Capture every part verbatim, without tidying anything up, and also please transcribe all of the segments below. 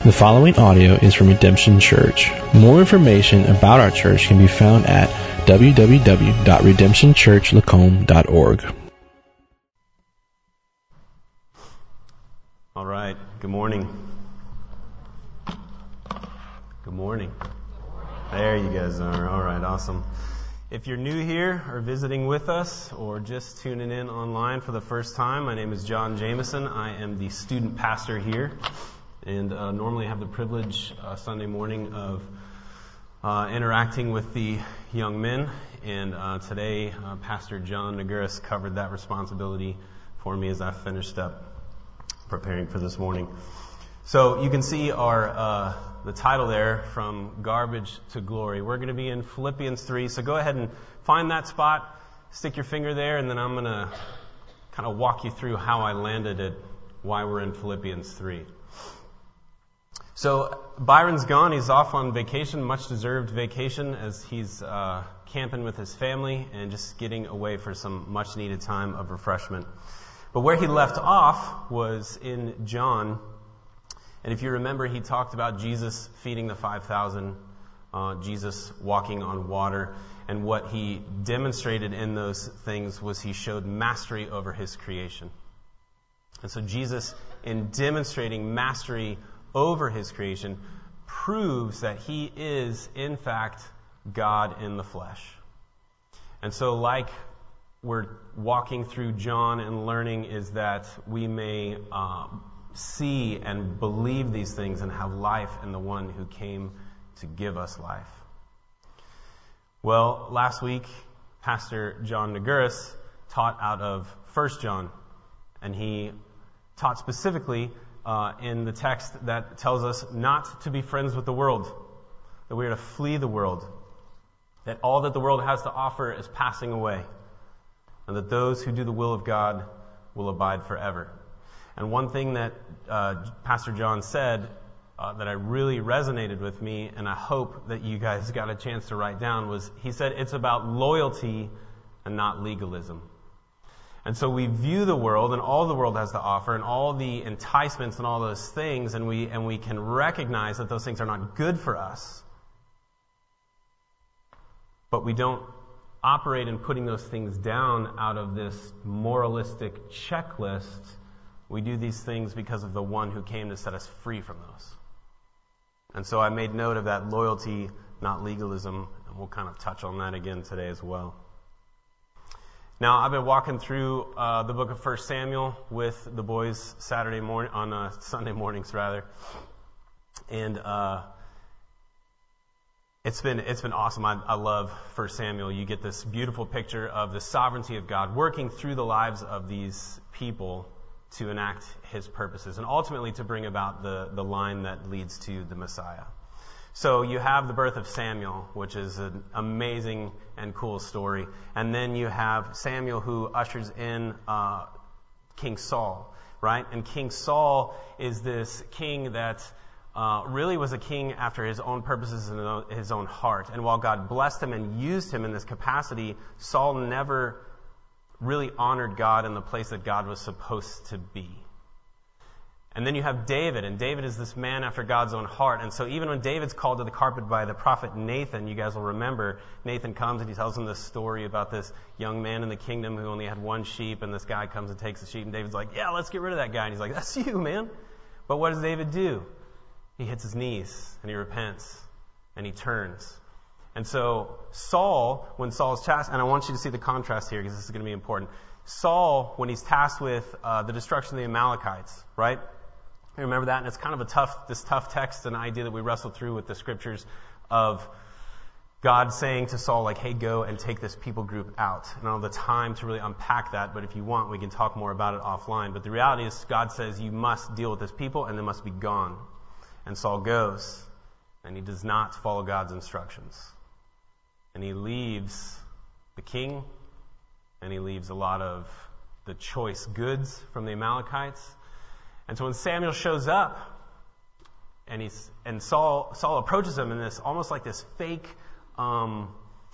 The following audio is from Redemption Church. More information about our church can be found at w w w dot redemption church lacombe dot org. All right. Good morning. Good morning. There you guys are. All right. Awesome. If you're new here or visiting with us or just tuning in online for the first time, my name is John Jameson. I am the student pastor here. And uh, normally I have the privilege uh, Sunday morning of uh, interacting with the young men. And uh, today, uh, Pastor John Naguris covered that responsibility for me as I finished up preparing for this morning. So you can see our uh, the title there, From Garbage to Glory. We're going to be in Philippians three. So go ahead and find that spot, stick your finger there, and then I'm going to kind of walk you through how I landed it, why we're in Philippians three. So Byron's gone. He's off on vacation, much-deserved vacation, as he's uh, camping with his family and just getting away for some much-needed time of refreshment. But where he left off was in John. And if you remember, he talked about Jesus feeding the five thousand, uh, Jesus walking on water. And what he demonstrated in those things was he showed mastery over his creation. And so Jesus, in demonstrating mastery over his creation, proves that he is, in fact, God in the flesh. And so like we're walking through John and learning is that we may uh, see and believe these things and have life in the one who came to give us life. Well, last week, Pastor John Naguris taught out of First John, and he taught specifically Uh, in the text that tells us not to be friends with the world, that we are to flee the world, that all that the world has to offer is passing away, and that those who do the will of God will abide forever. And one thing that uh, Pastor John said uh, that I really resonated with me, and I hope that you guys got a chance to write down, was he said it's about loyalty and not legalism. And so we view the world and all the world has to offer and all the enticements and all those things, and we and we can recognize that those things are not good for us. But we don't operate in putting those things down out of this moralistic checklist. We do these things because of the one who came to set us free from those. And so I made note of that loyalty, not legalism, and we'll kind of touch on that again today as well. Now, I've been walking through uh, the book of First Samuel with the boys Saturday morning, on uh, Sunday mornings rather, and uh, it's been it's been awesome. I, I love First Samuel. You get this beautiful picture of the sovereignty of God working through the lives of these people to enact His purposes, and ultimately to bring about the the line that leads to the Messiah. So you have the birth of Samuel, which is an amazing and cool story. And then you have Samuel who ushers in uh, King Saul, right? And King Saul is this king that uh, really was a king after his own purposes and his own heart. And while God blessed him and used him in this capacity, Saul never really honored God in the place that God was supposed to be. And then you have David, and David is this man after God's own heart. And so even when David's called to the carpet by the prophet Nathan, you guys will remember, Nathan comes and he tells him this story about this young man in the kingdom who only had one sheep, and this guy comes and takes the sheep, and David's like, yeah, let's get rid of that guy. And he's like, that's you, man. But what does David do? He hits his knees, and he repents, and he turns. And so Saul, when Saul's tasked, and I want you to see the contrast here because this is going to be important. Saul, when he's tasked with uh, the destruction of the Amalekites, right? Remember that? And it's kind of a tough, this tough text and idea that we wrestle through with the scriptures of God saying to Saul, like, hey, go and take this people group out. And I don't have the time to really unpack that, but if you want, we can talk more about it offline. But the reality is God says you must deal with this people and they must be gone. And Saul goes, and he does not follow God's instructions. And he leaves the king, and he leaves a lot of the choice goods from the Amalekites. And so when Samuel shows up, and he's and Saul Saul approaches him in this almost like this fake um,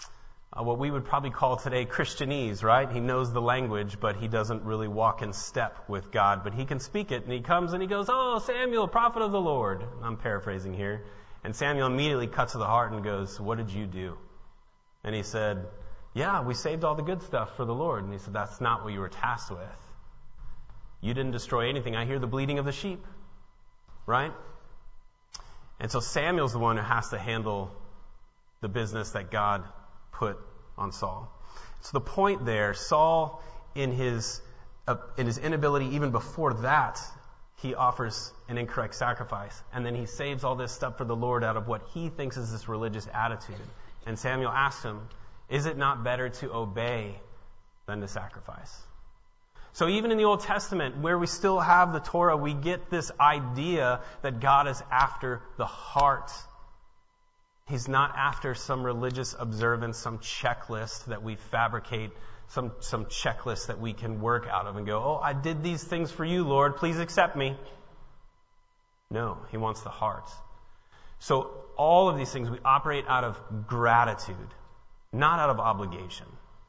uh, what we would probably call today Christianese, right? He knows the language, but he doesn't really walk in step with God. But he can speak it, and he comes and he goes, "Oh, Samuel, prophet of the Lord." I'm paraphrasing here. And Samuel immediately cuts to the heart and goes, "What did you do?" And he said, "Yeah, we saved all the good stuff for the Lord." And he said, "That's not what you were tasked with. You didn't destroy anything. I hear the bleating of the sheep." Right? And so Samuel's the one who has to handle the business that God put on Saul. So the point there, Saul, in his uh, in his inability even before that, he offers an incorrect sacrifice. And then he saves all this stuff for the Lord out of what he thinks is this religious attitude. And Samuel asks him, "Is it not better to obey than to sacrifice?" So even in the Old Testament, where we still have the Torah, we get this idea that God is after the heart. He's not after some religious observance, some checklist that we fabricate, some, some checklist that we can work out of and go, "Oh, I did these things for you, Lord. Please accept me." No, he wants the heart. So all of these things, we operate out of gratitude, not out of obligation.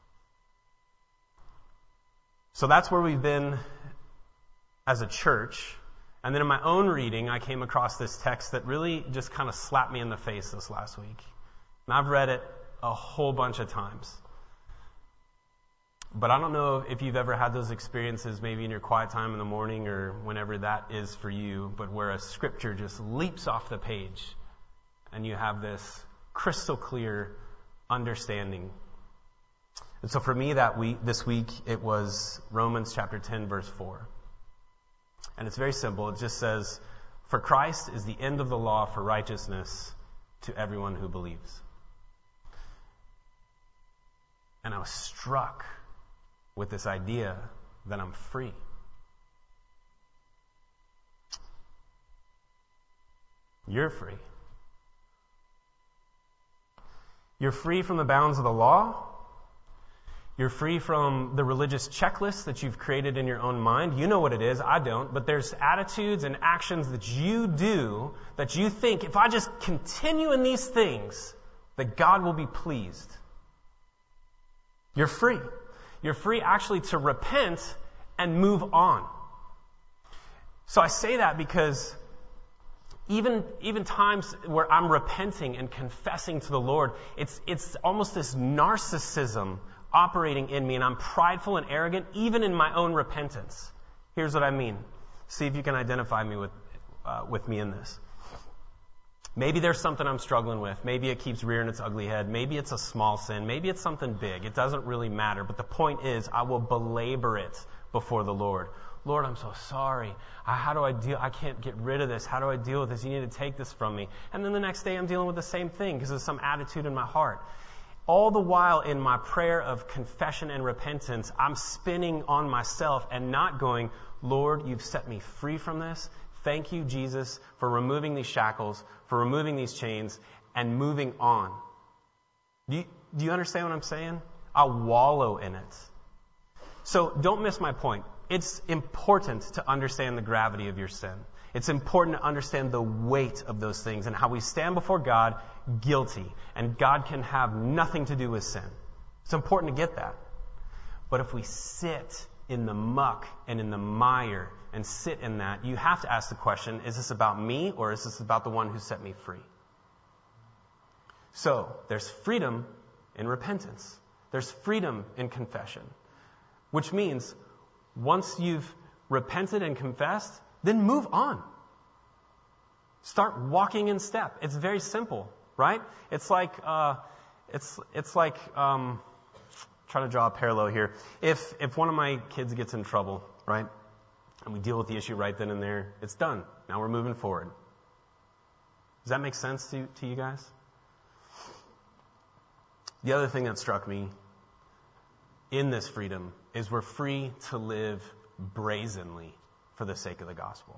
So that's where we've been as a church. And then in my own reading, I came across this text that really just kind of slapped me in the face this last week. And I've read it a whole bunch of times. But I don't know if you've ever had those experiences, maybe in your quiet time in the morning or whenever that is for you, but where a scripture just leaps off the page and you have this crystal clear understanding. And so for me that week, this week, it was Romans chapter ten, verse four. And it's very simple. It just says, "For Christ is the end of the law for righteousness to everyone who believes." And I was struck with this idea that I'm free. You're free. You're free from the bounds of the law. You're free from the religious checklist that you've created in your own mind. You know what it is. I don't. But there's attitudes and actions that you do that you think, if I just continue in these things, that God will be pleased. You're free. You're free actually to repent and move on. So I say that because even, even times where I'm repenting and confessing to the Lord, it's, it's almost this narcissism operating in me, and I'm prideful and arrogant even in my own repentance. Here's what I mean. See if you can identify me with uh, with me in this. Maybe there's something I'm struggling with. Maybe it keeps rearing its ugly head. Maybe it's a small sin. Maybe it's something big. It doesn't really matter. But the point is, I will belabor it before the Lord. "Lord, I'm so sorry. I, how do I deal? I can't get rid of this. How do I deal with this? You need to take this from me." And then the next day I'm dealing with the same thing because there's some attitude in my heart. All the while in my prayer of confession and repentance, I'm spinning on myself and not going, "Lord, you've set me free from this. Thank you, Jesus, for removing these shackles, for removing these chains, and moving on." Do you, do you understand what I'm saying? I wallow in it. So don't miss my point. It's important to understand the gravity of your sin. It's important to understand the weight of those things and how we stand before God guilty. And God can have nothing to do with sin. It's important to get that. But if we sit in the muck and in the mire and sit in that, you have to ask the question, is this about me or is this about the one who set me free? So there's freedom in repentance. There's freedom in confession. Which means once you've repented and confessed, then move on. Start walking in step. It's very simple, right? It's like uh, it's it's like um, trying to draw a parallel here. If if one of my kids gets in trouble, right, and we deal with the issue right then and there, it's done. Now we're moving forward. Does that make sense to to you guys? The other thing that struck me in this freedom is we're free to live brazenly for the sake of the gospel.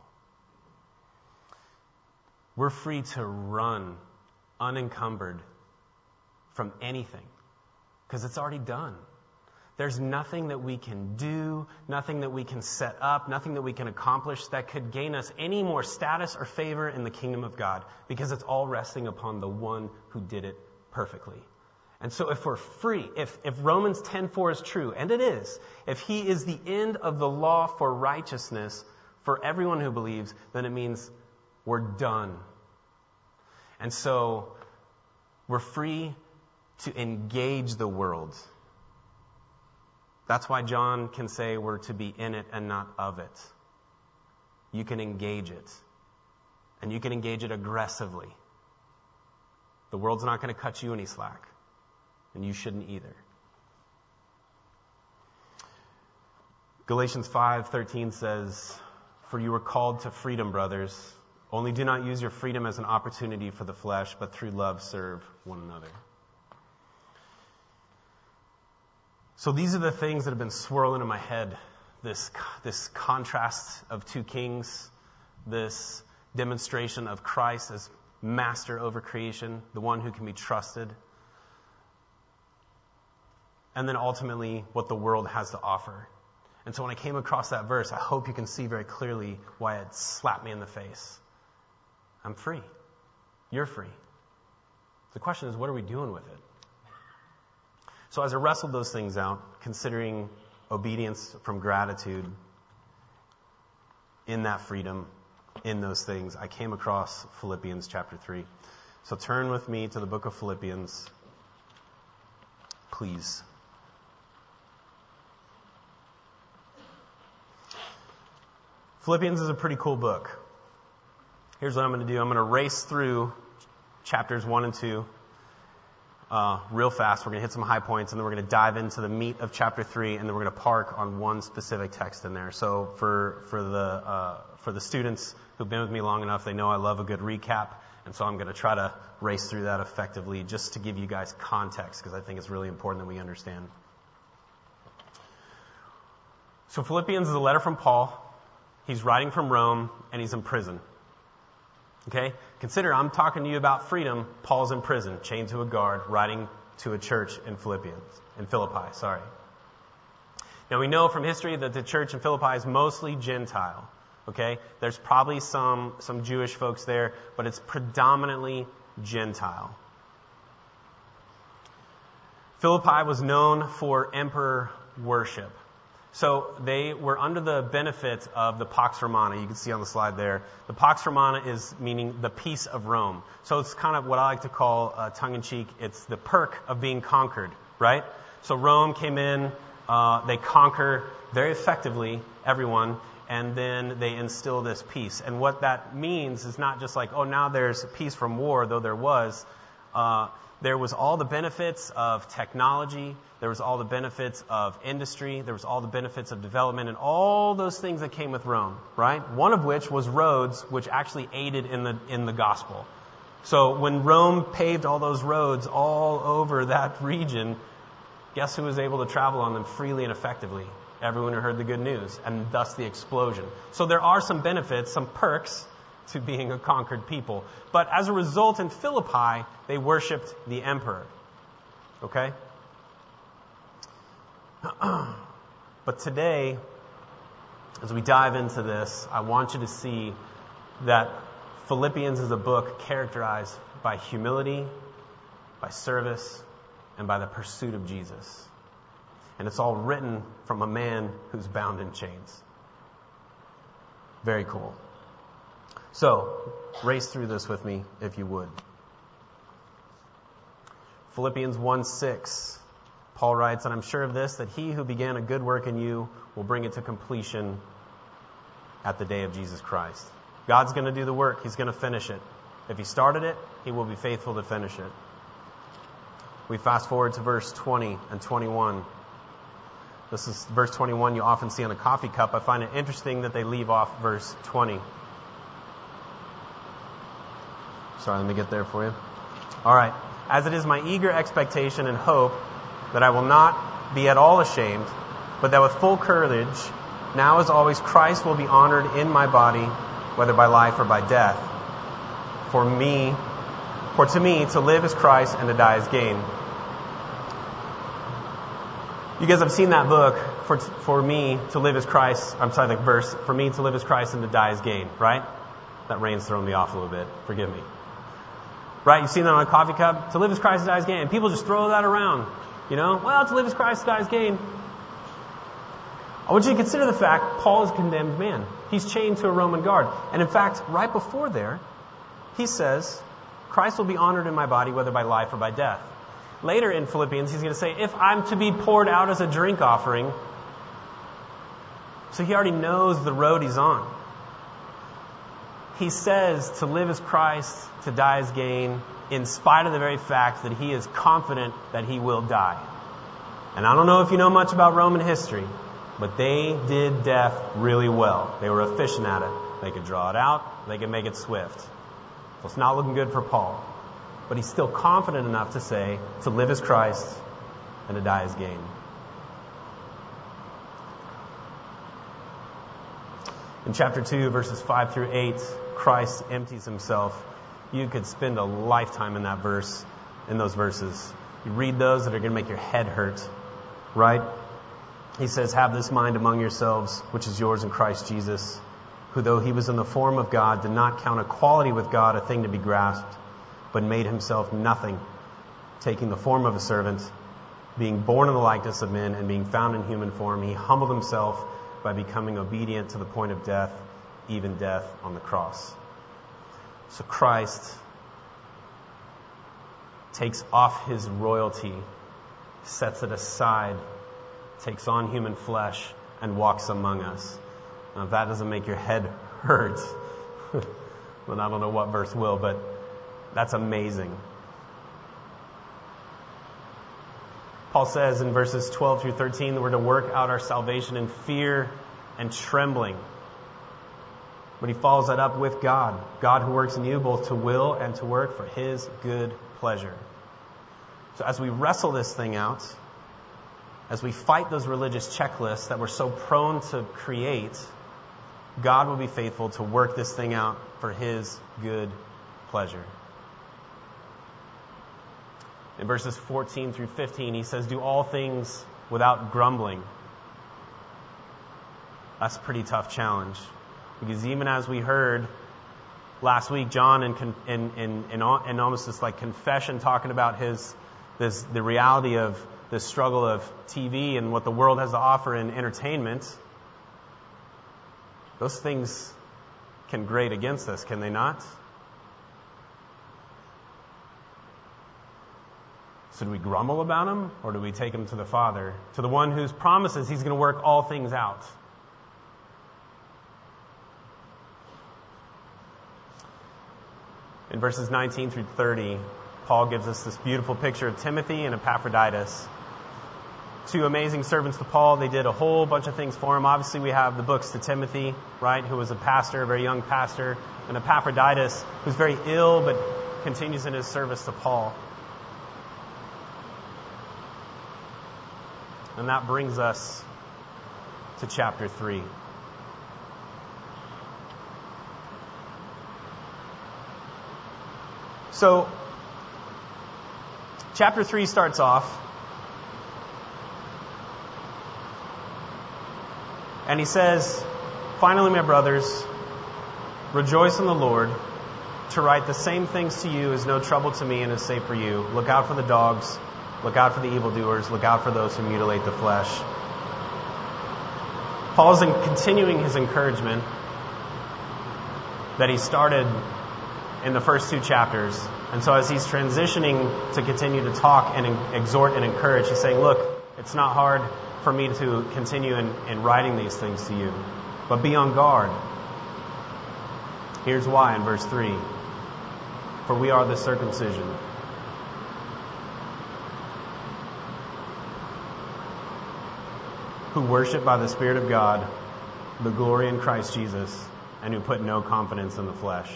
We're free to run unencumbered from anything because it's already done. There's nothing that we can do, nothing that we can set up, nothing that we can accomplish that could gain us any more status or favor in the kingdom of God because it's all resting upon the one who did it perfectly. And so if we're free, if, if Romans ten four is true, and it is, if he is the end of the law for righteousness for everyone who believes, then it means we're done. And so we're free to engage the world. That's why John can say we're to be in it and not of it. You can engage it. And you can engage it aggressively. The world's not going to cut you any slack. And you shouldn't either. Galatians five thirteen says, "For you were called to freedom, brothers. Only do not use your freedom as an opportunity for the flesh, but through love serve one another." So these are the things that have been swirling in my head. This, this contrast of two kings, this demonstration of Christ as master over creation, the one who can be trusted, and then ultimately what the world has to offer. And so when I came across that verse, I hope you can see very clearly why it slapped me in the face. I'm free. You're free. The question is, what are we doing with it? So as I wrestled those things out, considering obedience from gratitude in that freedom, in those things, I came across Philippians chapter three. So turn with me to the book of Philippians, please. Philippians is a pretty cool book. Here's what I'm going to do. I'm going to race through chapters one and two uh, real fast. We're going to hit some high points, and then we're going to dive into the meat of chapter three, and then we're going to park on one specific text in there. So for for the uh, for the students who've been with me long enough, they know I love a good recap, and so I'm going to try to race through that effectively just to give you guys context, because I think it's really important that we understand. So Philippians is a letter from Paul. He's writing from Rome, and he's in prison. Okay? Consider, I'm talking to you about freedom. Paul's in prison, chained to a guard, writing to a church in Philippians, in Philippi, sorry. Now we know from history that the church in Philippi is mostly Gentile. Okay? There's probably some, some Jewish folks there, but it's predominantly Gentile. Philippi was known for emperor worship. So they were under the benefit of the Pax Romana. You can see on the slide there. The Pax Romana is meaning the peace of Rome. So it's kind of what I like to call uh, tongue-in-cheek. It's the perk of being conquered, right? So Rome came in. Uh, they conquer very effectively everyone. And then they instill this peace. And what that means is not just like, oh, now there's peace from war, though there was. Uh, there was all the benefits of technology. There was all the benefits of industry. There was all the benefits of development and all those things that came with Rome, right? One of which was roads, which actually aided in the in the gospel. So when Rome paved all those roads all over that region, guess who was able to travel on them freely and effectively? Everyone who heard the good news, and thus the explosion. So there are some benefits, some perks to being a conquered people. But as a result, in Philippi, they worshipped the emperor. Okay? But today, as we dive into this, I want you to see that Philippians is a book characterized by humility, by service, and by the pursuit of Jesus. And it's all written from a man who's bound in chains. Very cool. So, race through this with me, if you would. Philippians one six. Paul writes, "And I'm sure of this, that he who began a good work in you will bring it to completion at the day of Jesus Christ." God's going to do the work. He's going to finish it. If he started it, he will be faithful to finish it. We fast forward to verse twenty and twenty-one. This is verse twenty-one you often see on a coffee cup. I find it interesting that they leave off verse twenty. Sorry, let me get there for you. All right. "As it is my eager expectation and hope that I will not be at all ashamed, but that with full courage, now as always, Christ will be honored in my body, whether by life or by death. For me, for to me, to live is Christ and to die is gain." You guys have seen that book, for for me to live is Christ, I'm sorry, the verse, for me to live is Christ and to die is gain, right? That rain's thrown me off a little bit. Forgive me. Right? You've seen that on a coffee cup. To live is Christ, to die is gain. And people just throw that around. You know, well, to live is Christ, to die is gain. I want you to consider the fact Paul is a condemned man. He's chained to a Roman guard. And in fact, right before there, he says, Christ will be honored in my body, whether by life or by death. Later in Philippians, he's going to say, if I'm to be poured out as a drink offering. So he already knows the road he's on. He says to live as Christ, to die as gain, in spite of the very fact that he is confident that he will die. And I don't know if you know much about Roman history, but they did death really well. They were efficient at it. They could draw it out. They could make it swift. So it's not looking good for Paul. But he's still confident enough to say, to live as Christ and to die as gain. In chapter two, verses five through eight, Christ empties himself. You could spend a lifetime in that verse, in those verses. You read those that are going to make your head hurt, right? He says, have this mind among yourselves, which is yours in Christ Jesus, who though he was in the form of God, did not count equality with God a thing to be grasped, but made himself nothing, taking the form of a servant, being born in the likeness of men, and being found in human form, he humbled himself by becoming obedient to the point of death, even death on the cross. So Christ takes off his royalty, sets it aside, takes on human flesh, and walks among us. Now, if that doesn't make your head hurt, then I don't know what verse will, but that's amazing. Paul says in verses twelve through thirteen that we're to work out our salvation in fear and trembling. But he follows that up with God. God who works in you both to will and to work for his good pleasure. So as we wrestle this thing out, as we fight those religious checklists that we're so prone to create, God will be faithful to work this thing out for his good pleasure. In verses fourteen through fifteen, he says, do all things without grumbling. That's a pretty tough challenge. Because even as we heard last week, John in, in, in, in, in almost this like confession talking about his this the reality of the struggle of T V and what the world has to offer in entertainment, those things can grate against us, can they not? So do we grumble about them, or do we take them to the Father, to the one whose promises he's going to work all things out? In verses nineteen through thirty, Paul gives us this beautiful picture of Timothy and Epaphroditus. Two amazing servants to Paul. They did a whole bunch of things for him. Obviously, we have the books to Timothy, right, who was a pastor, a very young pastor, and Epaphroditus, who's very ill but continues in his service to Paul. And that brings us to chapter three. So, chapter three starts off, and he says, finally, my brothers, rejoice in the Lord. To write the same things to you is no trouble to me and is safe for you. Look out for the dogs. Look out for the evildoers. Look out for those who mutilate the flesh. Paul's in continuing his encouragement that he started in the first two chapters. And so as he's transitioning to continue to talk and exhort and encourage, he's saying, look, it's not hard for me to continue in, in writing these things to you, but be on guard. Here's why in verse three. For we are the circumcision, who worship by the Spirit of God the glory in Christ Jesus, and who put no confidence in the flesh.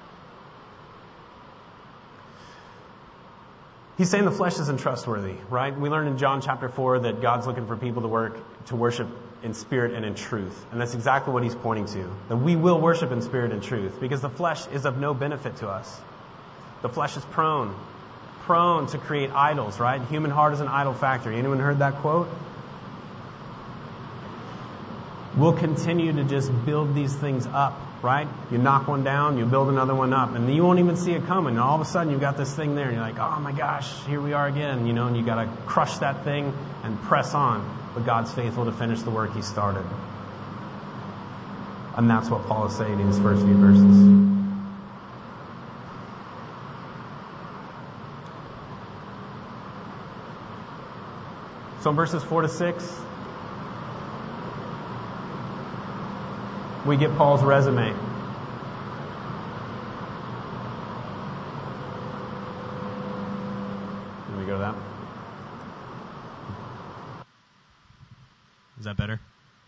He's saying the flesh isn't trustworthy, right? We learned in John chapter four that God's looking for people to work, to worship in spirit and in truth. And that's exactly what he's pointing to. That we will worship in spirit and truth, because the flesh is of no benefit to us. The flesh is prone, prone to create idols, right? Human heart is an idol factory. Anyone heard that quote? We'll continue to just build these things up right? You knock one down, you build another one up, and you won't even see it coming. And all of a sudden, you've got this thing there, and you're like, oh my gosh, here we are again, you know, and you got to crush that thing and press on. But God's faithful to finish the work He started. And that's what Paul is saying in his first few verses. So in verses four to six, we get Paul's resume. Let me go to that. Is that better?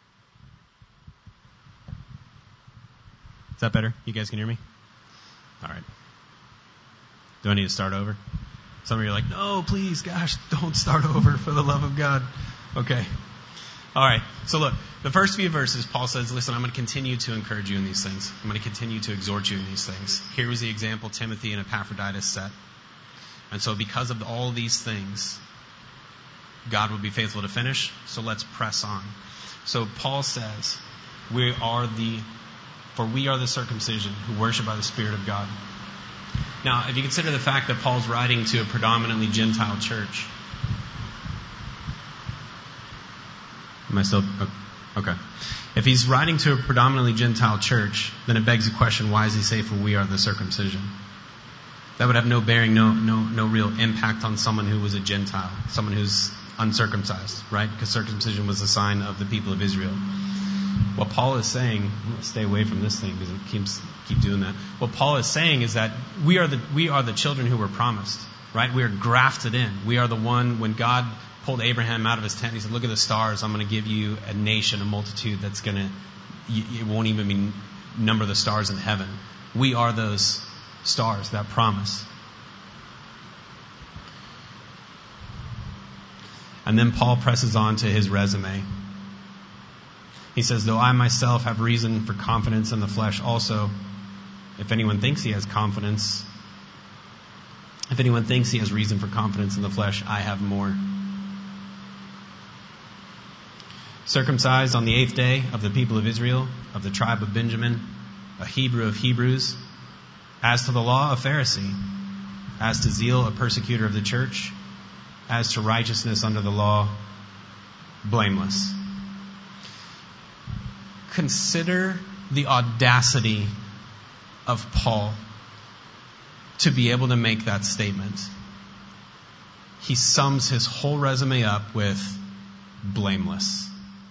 Is that better? You guys can hear me? All right. Do I need to start over? Some of you are like, no, please, gosh, don't start over for the love of God. Okay. All right. So look, the first few verses, Paul says, listen, I'm going to continue to encourage you in these things. I'm going to continue to exhort you in these things. Here was the example Timothy and Epaphroditus set. And so because of all these things, God will be faithful to finish. So let's press on. So Paul says, we are the, for we are the circumcision who worship by the Spirit of God. Now, if you consider the fact that Paul's writing to a predominantly Gentile church. Am I still? Okay. If he's writing to a predominantly Gentile church, then it begs the question, why does he say, for we are the circumcision? That would have no bearing, no, no, no real impact on someone who was a Gentile, someone who's uncircumcised, right? Because circumcision was a sign of the people of Israel. What Paul is saying, I'm going to stay away from this thing because it keeps keep doing that. What Paul is saying is that we are the we are the children who were promised, right? We are grafted in. We are the one, when God pulled Abraham out of his tent, he said, look at the stars, I'm going to give you a nation, a multitude that's going to, it won't even be number the stars in heaven. We are those stars, that promise. And then Paul presses on to his resume. He says, though I myself have reason for confidence in the flesh also, if anyone thinks he has confidence, if anyone thinks he has reason for confidence in the flesh, I have more. Circumcised on the eighth day of the people of Israel, of the tribe of Benjamin, a Hebrew of Hebrews, as to the law, a Pharisee, as to zeal, a persecutor of the church, as to righteousness under the law, blameless. Consider the audacity of Paul to be able to make that statement. He sums his whole resume up with blameless.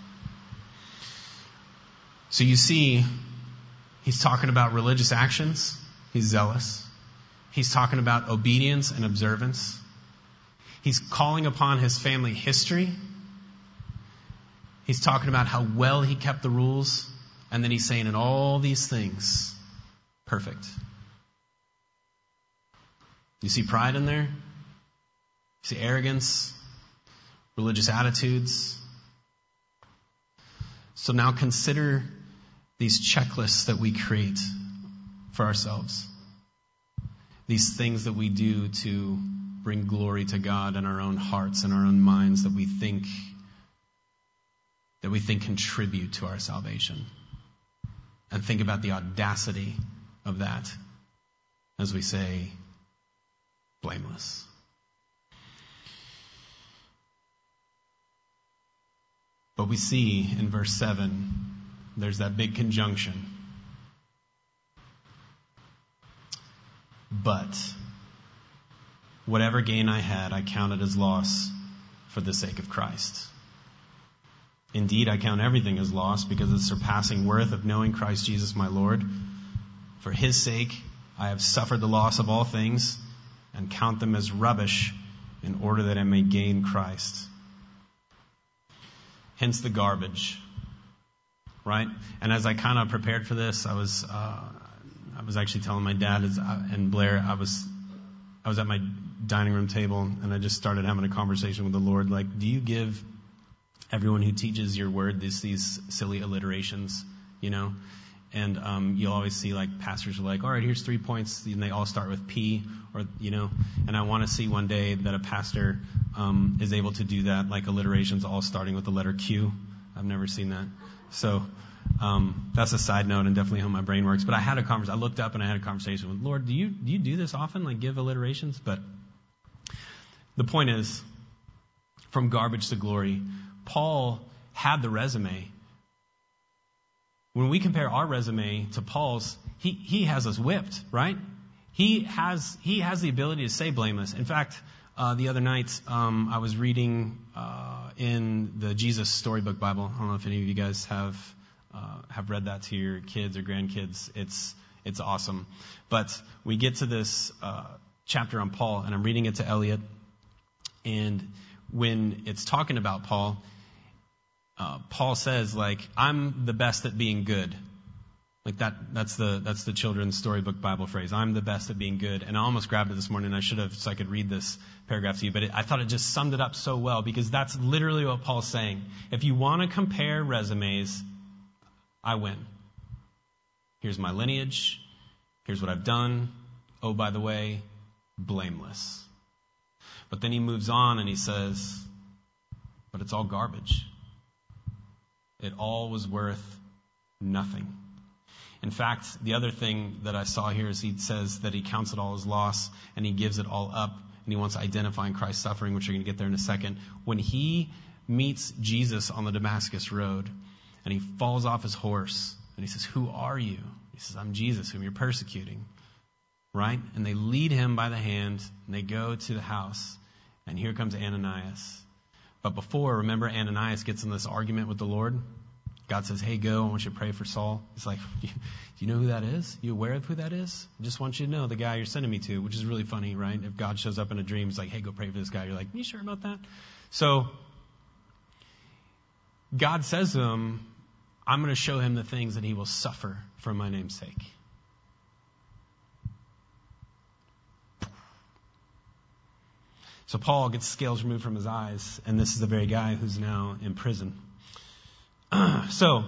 So you see, he's talking about religious actions. He's zealous. He's talking about obedience and observance. He's calling upon his family history. He's talking about how well he kept the rules. And then he's saying, in all these things, perfect. You see pride in there? You see arrogance? Religious attitudes? So now consider these checklists that we create for ourselves. These things that we do to bring glory to God in our own hearts and our own minds that we think that we think contribute to our salvation. And think about the audacity of that as we say, blameless. But we see in verse seven, there's that big conjunction. But whatever gain I had, I counted as loss for the sake of Christ. Indeed, I count everything as loss because of the surpassing worth of knowing Christ Jesus my Lord. For his sake, I have suffered the loss of all things and count them as rubbish in order that I may gain Christ. Hence the garbage, right? And as I kind of prepared for this, I was uh, I was actually telling my dad and Blair, I was I was at my dining room table and I just started having a conversation with the Lord. Like, do you give everyone who teaches your word this these silly alliterations, you know? And um, you'll always see like pastors are like, all right, here's three points, and they all start with P, or you know. And I want to see one day that a pastor um, is able to do that, like alliterations all starting with the letter Q. I've never seen that. So Um, that's a side note and definitely how my brain works. But I had a conversation. I looked up and I had a conversation with Lord. Do you do you do this often? Like give alliterations? But the point is, from garbage to glory, Paul had the resume. When we compare our resume to Paul's, he he has us whipped, right? He has he has the ability to say blameless. In fact, uh, the other night um, I was reading uh, in the Jesus Storybook Bible. I don't know if any of you guys have. Uh, have read that to your kids or grandkids. It's it's awesome. But we get to this uh, chapter on Paul, and I'm reading it to Elliot. And when it's talking about Paul, uh, Paul says, like, I'm the best at being good. Like that. That's the that's the children's storybook Bible phrase. I'm the best at being good. And I almost grabbed it this morning. And I should have, so I could read this paragraph to you. But it, I thought it just summed it up so well, because that's literally what Paul's saying. If you want to compare resumes, I win. Here's my lineage. Here's what I've done. Oh, by the way, blameless. But then he moves on and he says, but it's all garbage. It all was worth nothing. In fact, the other thing that I saw here is he says that he counts it all as loss and he gives it all up, and he wants to identify in Christ's suffering, which we're going to get there in a second. When he meets Jesus on the Damascus Road, and he falls off his horse, and he says, who are you? He says, I'm Jesus, whom you're persecuting. Right? And they lead him by the hand, and they go to the house, and here comes Ananias. But before, remember, Ananias gets in this argument with the Lord. God says, hey, go, I want you to pray for Saul. He's like, do you know who that is? You aware of who that is? I just want you to know the guy you're sending me to, which is really funny, right? If God shows up in a dream, he's like, hey, go pray for this guy. You're like, you sure about that? So God says to him, I'm going to show him the things that he will suffer for my name's sake. So Paul gets scales removed from his eyes, and this is the very guy who's now in prison. So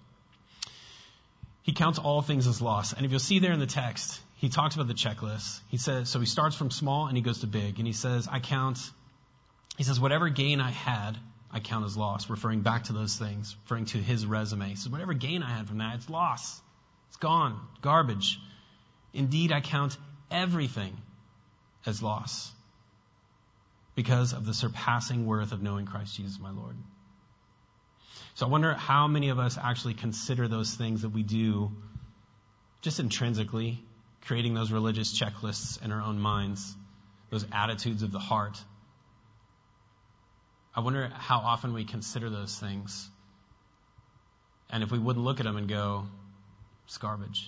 he counts all things as loss. And if you'll see there in the text, he talks about the checklist. He says, so he starts from small and he goes to big. And he says, I count, he says, whatever gain I had, I count as loss, referring back to those things, referring to his resume. He says, whatever gain I had from that, it's loss. It's gone. Garbage. Indeed, I count everything as loss because of the surpassing worth of knowing Christ Jesus, my Lord. So I wonder how many of us actually consider those things that we do just intrinsically, creating those religious checklists in our own minds, those attitudes of the heart. I wonder how often we consider those things. And if we wouldn't look at them and go, it's garbage.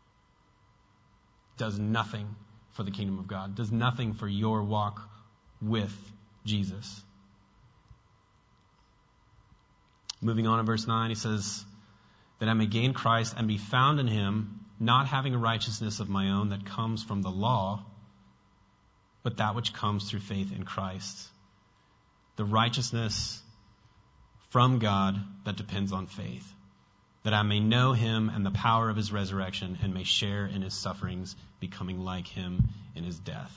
Does nothing for the kingdom of God. Does nothing for your walk with Jesus. Moving on in verse nine, he says, that I may gain Christ and be found in him, not having a righteousness of my own that comes from the law, but that which comes through faith in Christ. The righteousness from God that depends on faith, that I may know him and the power of his resurrection and may share in his sufferings, becoming like him in his death.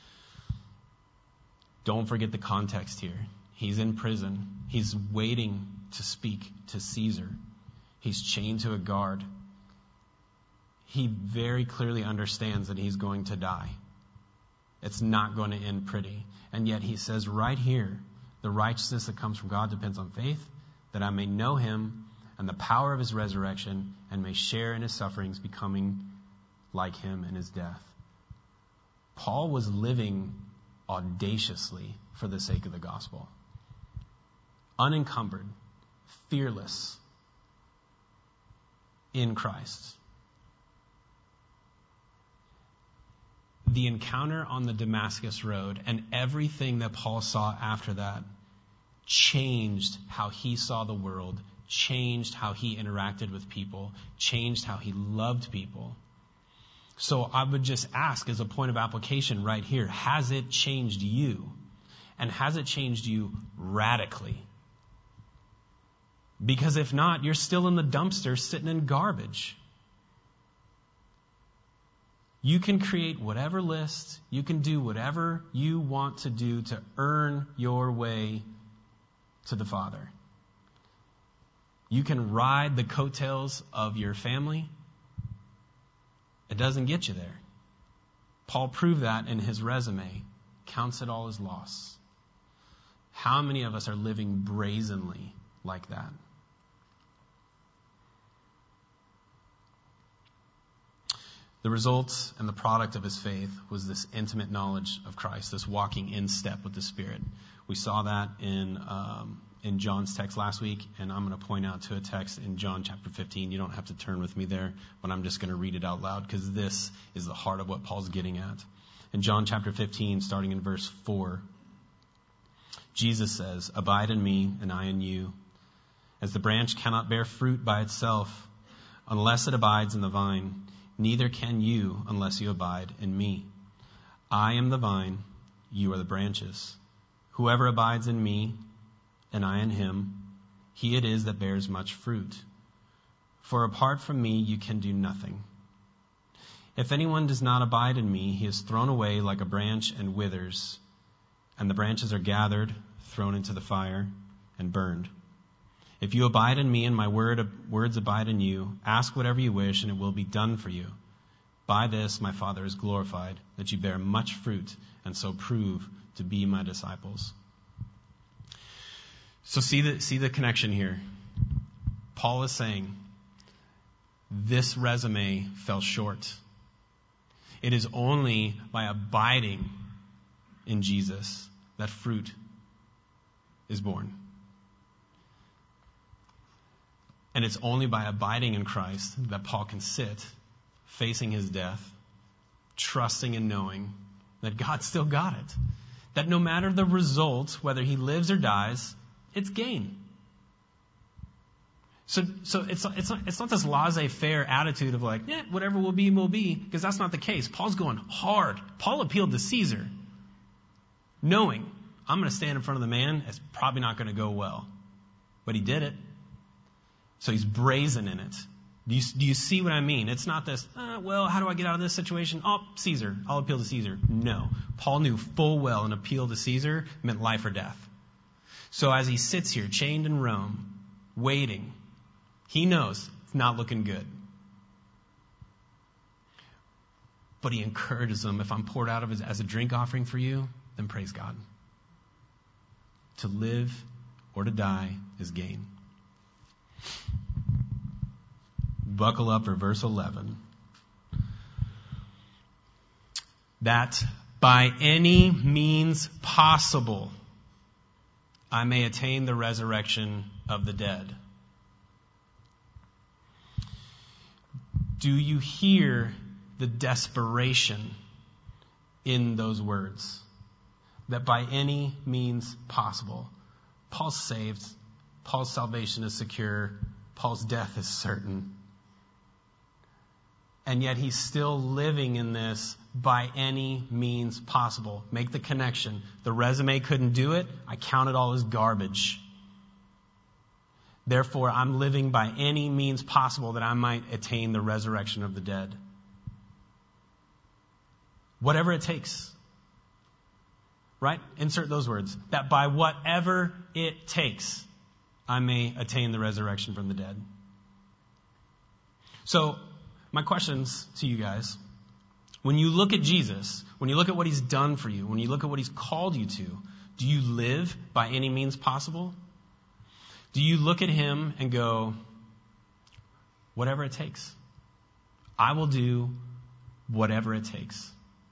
Don't forget the context here. He's in prison. He's waiting to speak to Caesar. He's chained to a guard. He very clearly understands that he's going to die. It's not going to end pretty. And yet he says right here, the righteousness that comes from God depends on faith, that I may know him and the power of his resurrection and may share in his sufferings, becoming like him in his death. Paul was living audaciously for the sake of the gospel. Unencumbered, fearless in Christ. The encounter on the Damascus Road and everything that Paul saw after that changed how he saw the world, changed how he interacted with people, changed how he loved people. So I would just ask as a point of application right here, has it changed you? And has it changed you radically? Because if not, you're still in the dumpster sitting in garbage. You can create whatever list, you can do whatever you want to do to earn your way to the Father. You can ride the coattails of your family. It doesn't get you there. Paul proved that in his resume. Counts it all as loss. How many of us are living brazenly like that? The result and the product of his faith was this intimate knowledge of Christ, this walking in step with the Spirit. We saw that in um, in John's text last week, and I'm going to point out to a text in John chapter fifteen. You don't have to turn with me there, but I'm just going to read it out loud because this is the heart of what Paul's getting at. In John chapter fifteen, starting in verse four, Jesus says, "Abide in me, and I in you. As the branch cannot bear fruit by itself unless it abides in the vine, neither can you unless you abide in me. I am the vine, you are the branches. Whoever abides in me, and I in him, he it is that bears much fruit. For apart from me you can do nothing. If anyone does not abide in me, he is thrown away like a branch and withers, and the branches are gathered, thrown into the fire, and burned. If you abide in me and my word, words abide in you, ask whatever you wish, and it will be done for you. By this my Father is glorified, that you bear much fruit, and so prove to be my disciples." So see the, see the connection here. Paul is saying, this resume fell short. It is only by abiding in Jesus that fruit is born. And it's only by abiding in Christ that Paul can sit, facing his death, trusting and knowing that God still got it. That no matter the result, whether he lives or dies, it's gain. So, so it's it's not it's not this laissez-faire attitude of like, yeah, whatever will be, will be, because that's not the case. Paul's going hard. Paul appealed to Caesar, knowing I'm going to stand in front of the man. It's probably not going to go well, but he did it. So he's brazen in it. Do you, do you see what I mean? It's not this, uh, well, how do I get out of this situation? Oh, Caesar. I'll appeal to Caesar. No. Paul knew full well an appeal to Caesar meant life or death. So as he sits here, chained in Rome, waiting, he knows it's not looking good. But he encourages them, if I'm poured out of it as a drink offering for you, then praise God. To live or to die is gain. Buckle up for verse eleven. That by any means possible I may attain the resurrection of the dead. Do you hear the desperation in those words? That by any means possible. Paul's saved. Paul's salvation is secure. Paul's death is certain. And yet he's still living in this by any means possible. Make the connection. The resume couldn't do it. I count it all as garbage. Therefore, I'm living by any means possible that I might attain the resurrection of the dead. Whatever it takes. Right? Insert those words. That by whatever it takes, I may attain the resurrection from the dead. So, my questions to you guys. When you look at Jesus, when you look at what he's done for you, when you look at what he's called you to, do you live by any means possible? Do you look at him and go, whatever it takes? I will do whatever it takes.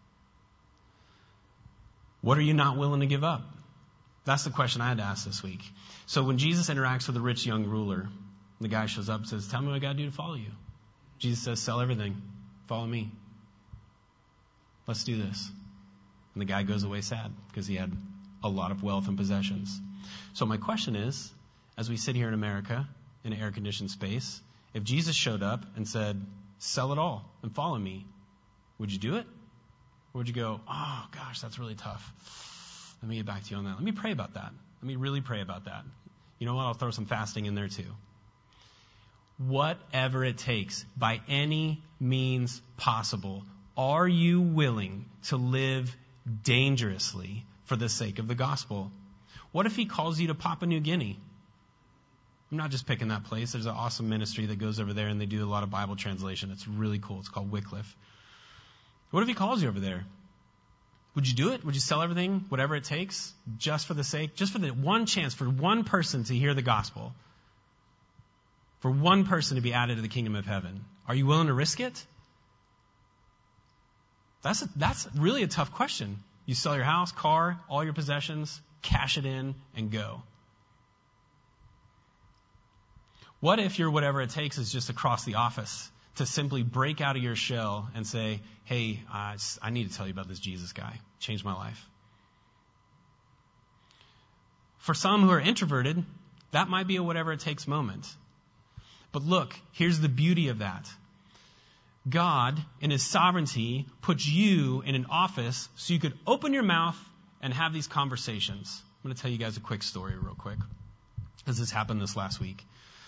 What are you not willing to give up? That's the question I had to ask this week. So when Jesus interacts with the rich young ruler, the guy shows up and says, tell me what I got to do to follow you. Jesus says, sell everything. Follow me. Let's do this. And the guy goes away sad because he had a lot of wealth and possessions. So my question is, as we sit here in America in an air-conditioned space, if Jesus showed up and said, sell it all and follow me, would you do it? Or would you go, oh gosh, that's really tough. Let me get back to you on that. Let me pray about that. Let me really pray about that. You know what? I'll throw some fasting in there too. Whatever it takes, by any means possible, are you willing to live dangerously for the sake of the gospel? What if he calls you to Papua New Guinea? I'm not just picking that place. There's an awesome ministry that goes over there, and they do a lot of Bible translation. It's really cool. It's called Wycliffe. What if he calls you over there? Would you do it? Would you sell everything, whatever it takes, just for the sake, just for the one chance for one person to hear the gospel, for one person to be added to the kingdom of heaven? Are you willing to risk it? That's a, that's really a tough question. You sell your house, car, all your possessions, cash it in, and go. What if your whatever it takes is just across the office to simply break out of your shell and say, hey, uh, I need to tell you about this Jesus guy. Changed my life. For some who are introverted, that might be a whatever it takes moment. But look, here's the beauty of that. God, in His sovereignty, puts you in an office so you could open your mouth and have these conversations. I'm going to tell you guys a quick story real quick, because this happened this last week.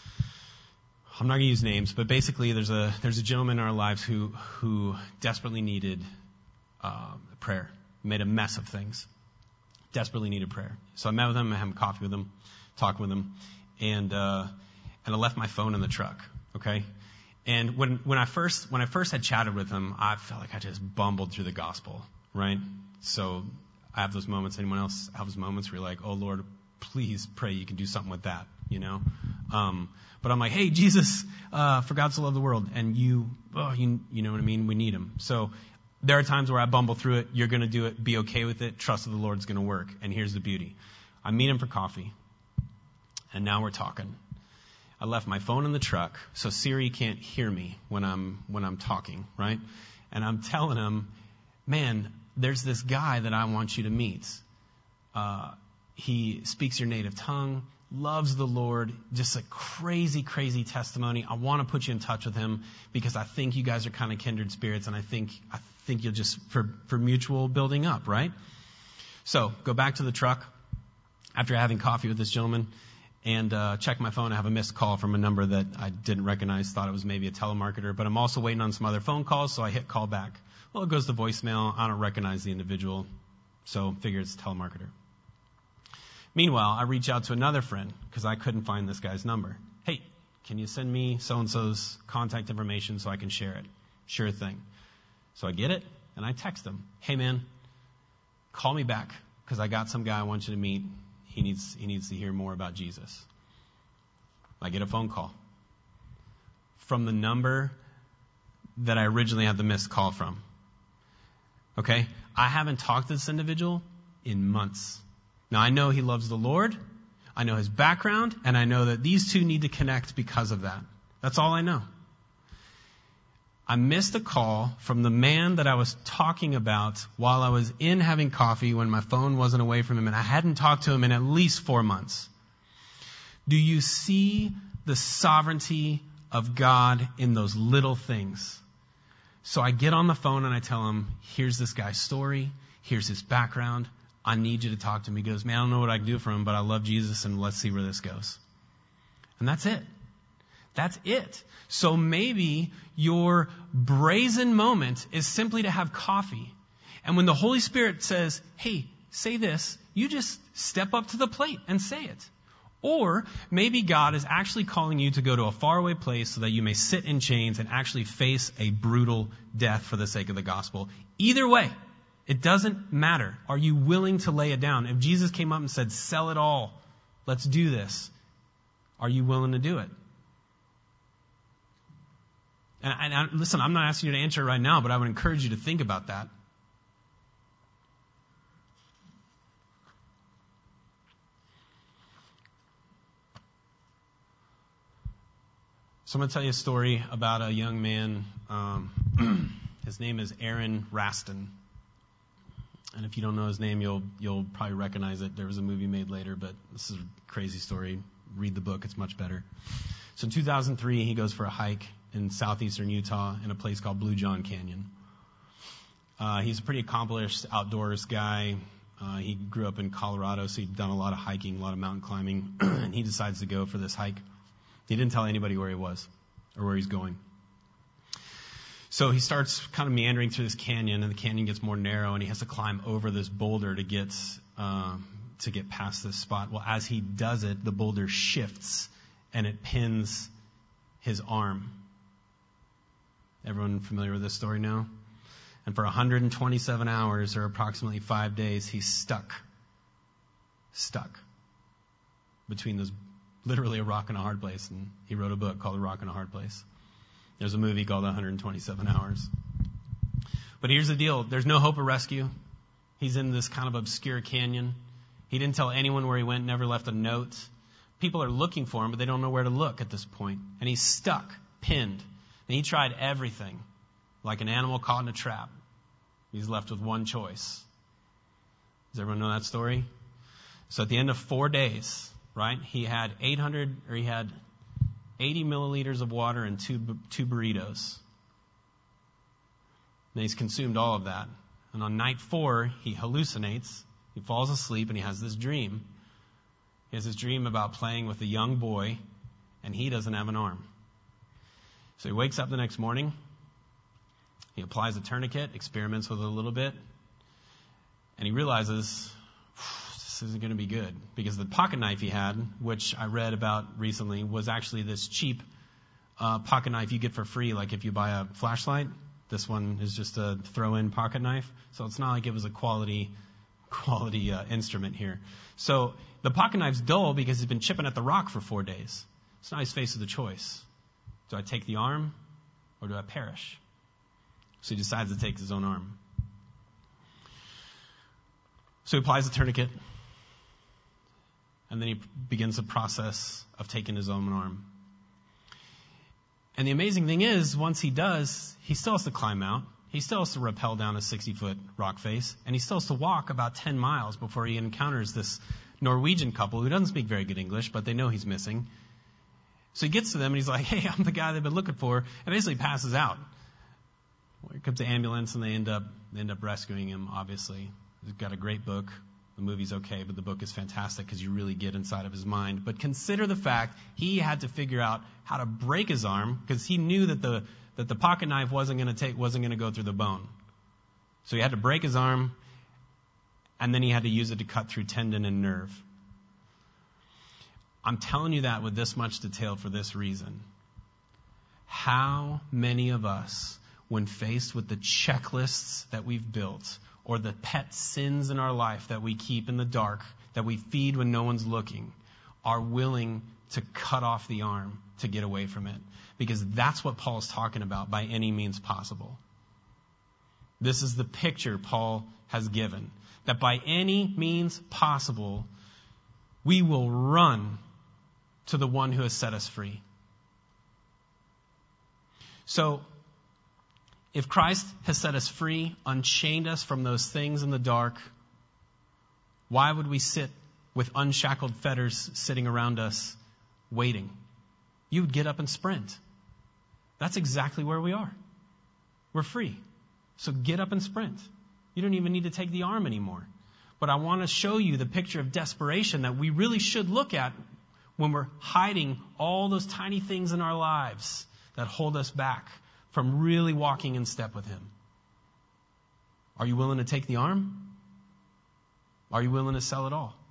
I'm not going to use names, but basically there's a there's a gentleman in our lives who who desperately needed uh, prayer, made a mess of things, desperately needed prayer. So I met with him, I had coffee with him, talked with him, and uh, and I left my phone in the truck. Okay, and when when I first when I first had chatted with him, I felt like I just bumbled through the gospel, right? So I have those moments. Anyone else have those moments where you're like, oh Lord, please pray you can do something with that, you know? Um, but I'm like, hey, Jesus, uh, for God so loved the world. And you, oh, you, you know what I mean? We need Him. So there are times where I bumble through it. You're going to do it. Be okay with it. Trust that the Lord's going to work. And here's the beauty. I meet him for coffee. And now we're talking. I left my phone in the truck, so Siri can't hear me when I'm, when I'm talking, right? And I'm telling him, man, there's this guy that I want you to meet. Uh, he speaks your native tongue, loves the Lord, just a crazy, crazy testimony. I want to put you in touch with him because I think you guys are kind of kindred spirits, and I think I think you'll just, for, for mutual building up, right? So, go back to the truck after having coffee with this gentleman and uh, check my phone. I have a missed call from a number that I didn't recognize, thought it was maybe a telemarketer, but I'm also waiting on some other phone calls, so I hit call back. Well, it goes to voicemail. I don't recognize the individual, so figure it's a telemarketer. Meanwhile, I reach out to another friend because I couldn't find this guy's number. Hey, can you send me so-and-so's contact information so I can share it? Sure thing. So I get it, and I text him. Hey, man, call me back because I got some guy I want you to meet. He needs, he needs to hear more about Jesus. I get a phone call from the number that I originally had the missed call from. Okay? I haven't talked to this individual in months. Now, I know he loves the Lord, I know his background, and I know that these two need to connect because of that. That's all I know. I missed a call from the man that I was talking about while I was in having coffee when my phone wasn't away from him, and I hadn't talked to him in at least four months. Do you see the sovereignty of God in those little things? So I get on the phone and I tell him, here's this guy's story, here's his background, I need you to talk to him. He goes, man, I don't know what I can do for him, but I love Jesus, and let's see where this goes. And that's it. That's it. So maybe your brazen moment is simply to have coffee. And when the Holy Spirit says, hey, say this, you just step up to the plate and say it. Or maybe God is actually calling you to go to a faraway place so that you may sit in chains and actually face a brutal death for the sake of the gospel. Either way, it doesn't matter. Are you willing to lay it down? If Jesus came up and said, sell it all, let's do this, are you willing to do it? And, and, and listen, I'm not asking you to answer it right now, but I would encourage you to think about that. So I'm going to tell you a story about a young man. Um, his name is Aaron Raston. And if you don't know his name, you'll you'll probably recognize it. There was a movie made later, but this is a crazy story. Read the book; it's much better. So in two thousand three, he goes for a hike in southeastern Utah in a place called Blue John Canyon. Uh, he's a pretty accomplished outdoors guy. Uh, he grew up in Colorado, so he'd done a lot of hiking, a lot of mountain climbing, and he decides to go for this hike. He didn't tell anybody where he was or where he's going. So he starts kind of meandering through this canyon, and the canyon gets more narrow, and he has to climb over this boulder to get uh, to get past this spot. Well, as he does it, the boulder shifts, and it pins his arm. Everyone familiar with this story now? And for one hundred twenty-seven hours, or approximately five days, he's stuck. Stuck. Between those, literally a rock and a hard place. And he wrote a book called A Rock and a Hard Place. There's a movie called one hundred twenty-seven hours. But here's the deal. There's no hope of rescue. He's in this kind of obscure canyon. He didn't tell anyone where he went, never left a note. People are looking for him, but they don't know where to look at this point. And he's stuck, pinned. And he tried everything, like an animal caught in a trap. He's left with one choice. Does everyone know that story? So at the end of four days, right, he had eight hundred, or he had eighty milliliters of water and two two burritos. And he's consumed all of that. And on night four, he hallucinates. He falls asleep, and he has this dream. He has this dream about playing with a young boy, and he doesn't have an arm. So he wakes up the next morning. He applies a tourniquet, experiments with it a little bit, and he realizes this isn't going to be good, because the pocket knife he had, which I read about recently, was actually this cheap uh, pocket knife you get for free, like if you buy a flashlight. This one is just a throw-in pocket knife, so it's not like it was a quality quality uh, instrument here. So the pocket knife's dull because he's been chipping at the rock for four days. So now he's faced with a choice. Do I take the arm, or do I perish? So he decides to take his own arm. So he applies the tourniquet, and then he begins the process of taking his own arm. And the amazing thing is, once he does, he still has to climb out. He still has to rappel down a sixty-foot rock face, and he still has to walk about ten miles before he encounters this Norwegian couple who doesn't speak very good English, but they know he's missing. So he gets to them, and he's like, hey, I'm the guy they've been looking for, and basically passes out. Well, here comes the ambulance, and they end up they end up rescuing him, obviously. He's got a great book. The movie's okay, but the book is fantastic because you really get inside of his mind. But consider the fact he had to figure out how to break his arm, because he knew that the that the pocket knife wasn't going to take wasn't going to go through the bone. So he had to break his arm, and then he had to use it to cut through tendon and nerve. I'm telling you that with this much detail for this reason. How many of us, when faced with the checklists that we've built, or the pet sins in our life that we keep in the dark, that we feed when no one's looking, are willing to cut off the arm to get away from it? Because that's what Paul's talking about, by any means possible. This is the picture Paul has given, that by any means possible, we will run to the one who has set us free. So, if Christ has set us free, unchained us from those things in the dark, why would we sit with unshackled fetters sitting around us waiting? You would get up and sprint. That's exactly where we are. We're free. So get up and sprint. You don't even need to take the arm anymore. But I want to show you the picture of desperation that we really should look at when we're hiding all those tiny things in our lives that hold us back from really walking in step with Him. Are you willing to take the arm? Are you willing to sell it all?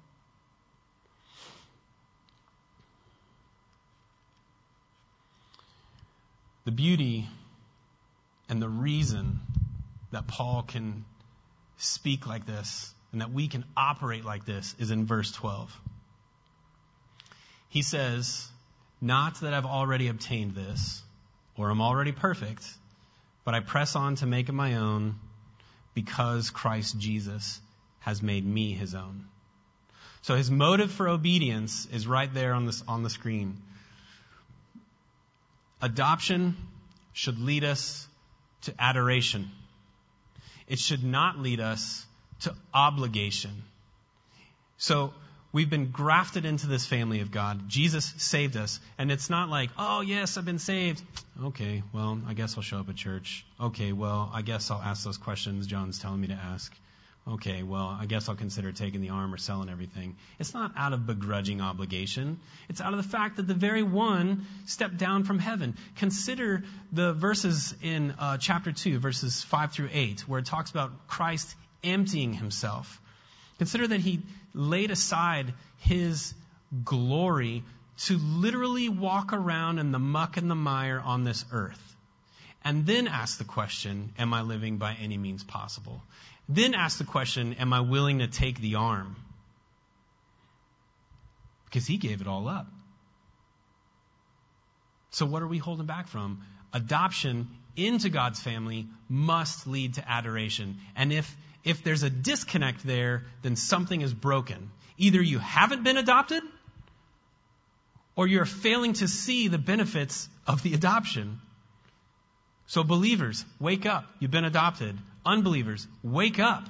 The beauty and the reason that Paul can speak like this and that we can operate like this is in verse twelve. He says, not that I've already obtained this, or I'm already perfect, but I press on to make it my own, because Christ Jesus has made me His own. So his motive for obedience is right there on this on the screen. Adoption should lead us to adoration. It should not lead us to obligation. So we've been grafted into this family of God. Jesus saved us. And it's not like, oh, yes, I've been saved. Okay, well, I guess I'll show up at church. Okay, well, I guess I'll ask those questions John's telling me to ask. Okay, well, I guess I'll consider taking the arm or selling everything. It's not out of begrudging obligation. It's out of the fact that the very one stepped down from heaven. Consider the verses in uh, chapter two, verses five through eight, where it talks about Christ emptying Himself. Consider that He laid aside His glory to literally walk around in the muck and the mire on this earth. And then ask the question, am I living by any means possible? Then ask the question, am I willing to take the arm? Because he gave it all up. So what are we holding back from? Adoption into God's family must lead to adoration. And if, if there's a disconnect there, then something is broken. Either you haven't been adopted, or you're failing to see the benefits of the adoption. So believers, wake up. You've been adopted. Unbelievers, wake up.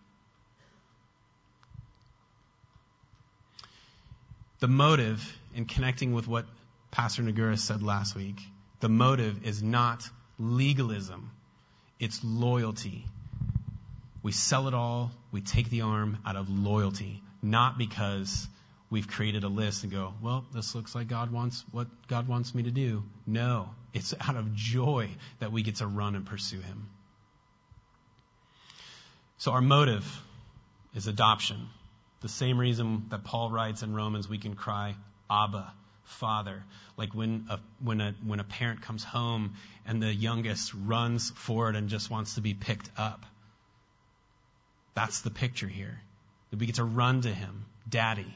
The motive in connecting with what Pastor Nagura said last week, the motive is not legalism. It's loyalty. We sell it all. We take the arm out of loyalty, not because we've created a list and go, well, this looks like God wants what God wants me to do. No, it's out of joy that we get to run and pursue him. So our motive is adoption. The same reason that Paul writes in Romans, we can cry, Abba, Father. Like when a, when a, when a parent comes home and the youngest runs forward and just wants to be picked up. That's the picture here. That we get to run to him, Daddy.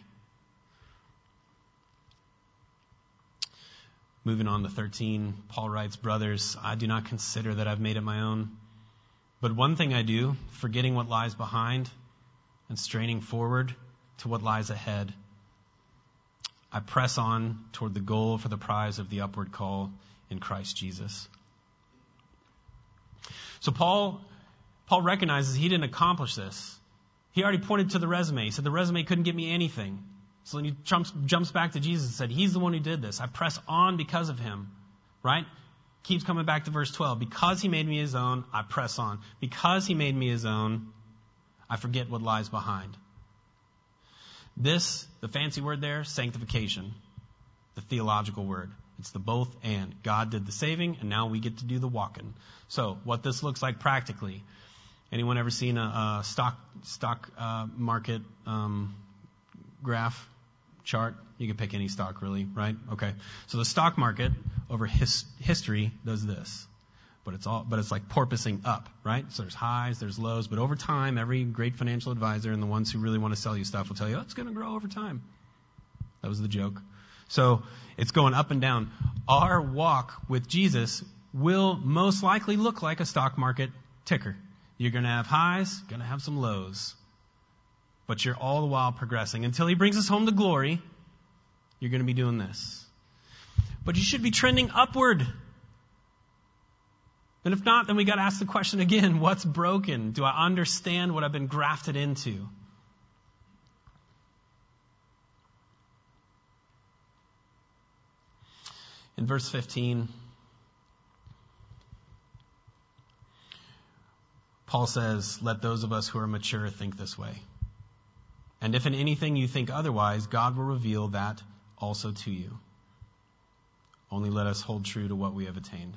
Moving on to thirteen, Paul writes, brothers, I do not consider that I've made it my own. But one thing I do, forgetting what lies behind and straining forward to what lies ahead, I press on toward the goal for the prize of the upward call in Christ Jesus. So Paul, Paul recognizes he didn't accomplish this. He already pointed to the resume. He said the resume couldn't get me anything. So then he jumps, jumps back to Jesus and said, he's the one who did this. I press on because of him, right? Keeps coming back to verse twelve. Because he made me his own, I press on. Because he made me his own, I forget what lies behind. This, the fancy word there, sanctification, the theological word. It's the both and. God did the saving, and now we get to do the walking. So what this looks like practically. Anyone ever seen a, a stock stock uh, market um, graph chart? You can pick any stock, really, right? Okay. So the stock market over his, history does this, but it's all, but it's like porpoising up, right? So there's highs, there's lows, but over time, every great financial advisor and the ones who really want to sell you stuff will tell you, oh, it's going to grow over time. That was the joke. So it's going up and down. Our walk with Jesus will most likely look like a stock market ticker. You're going to have highs, going to have some lows. But you're all the while progressing. Until he brings us home to glory, you're going to be doing this. But you should be trending upward. And if not, then we got to ask the question again, what's broken? Do I understand what I've been grafted into? In verse fifteen, Paul says, let those of us who are mature think this way. And if in anything you think otherwise, God will reveal that also to you. Only let us hold true to what we have attained.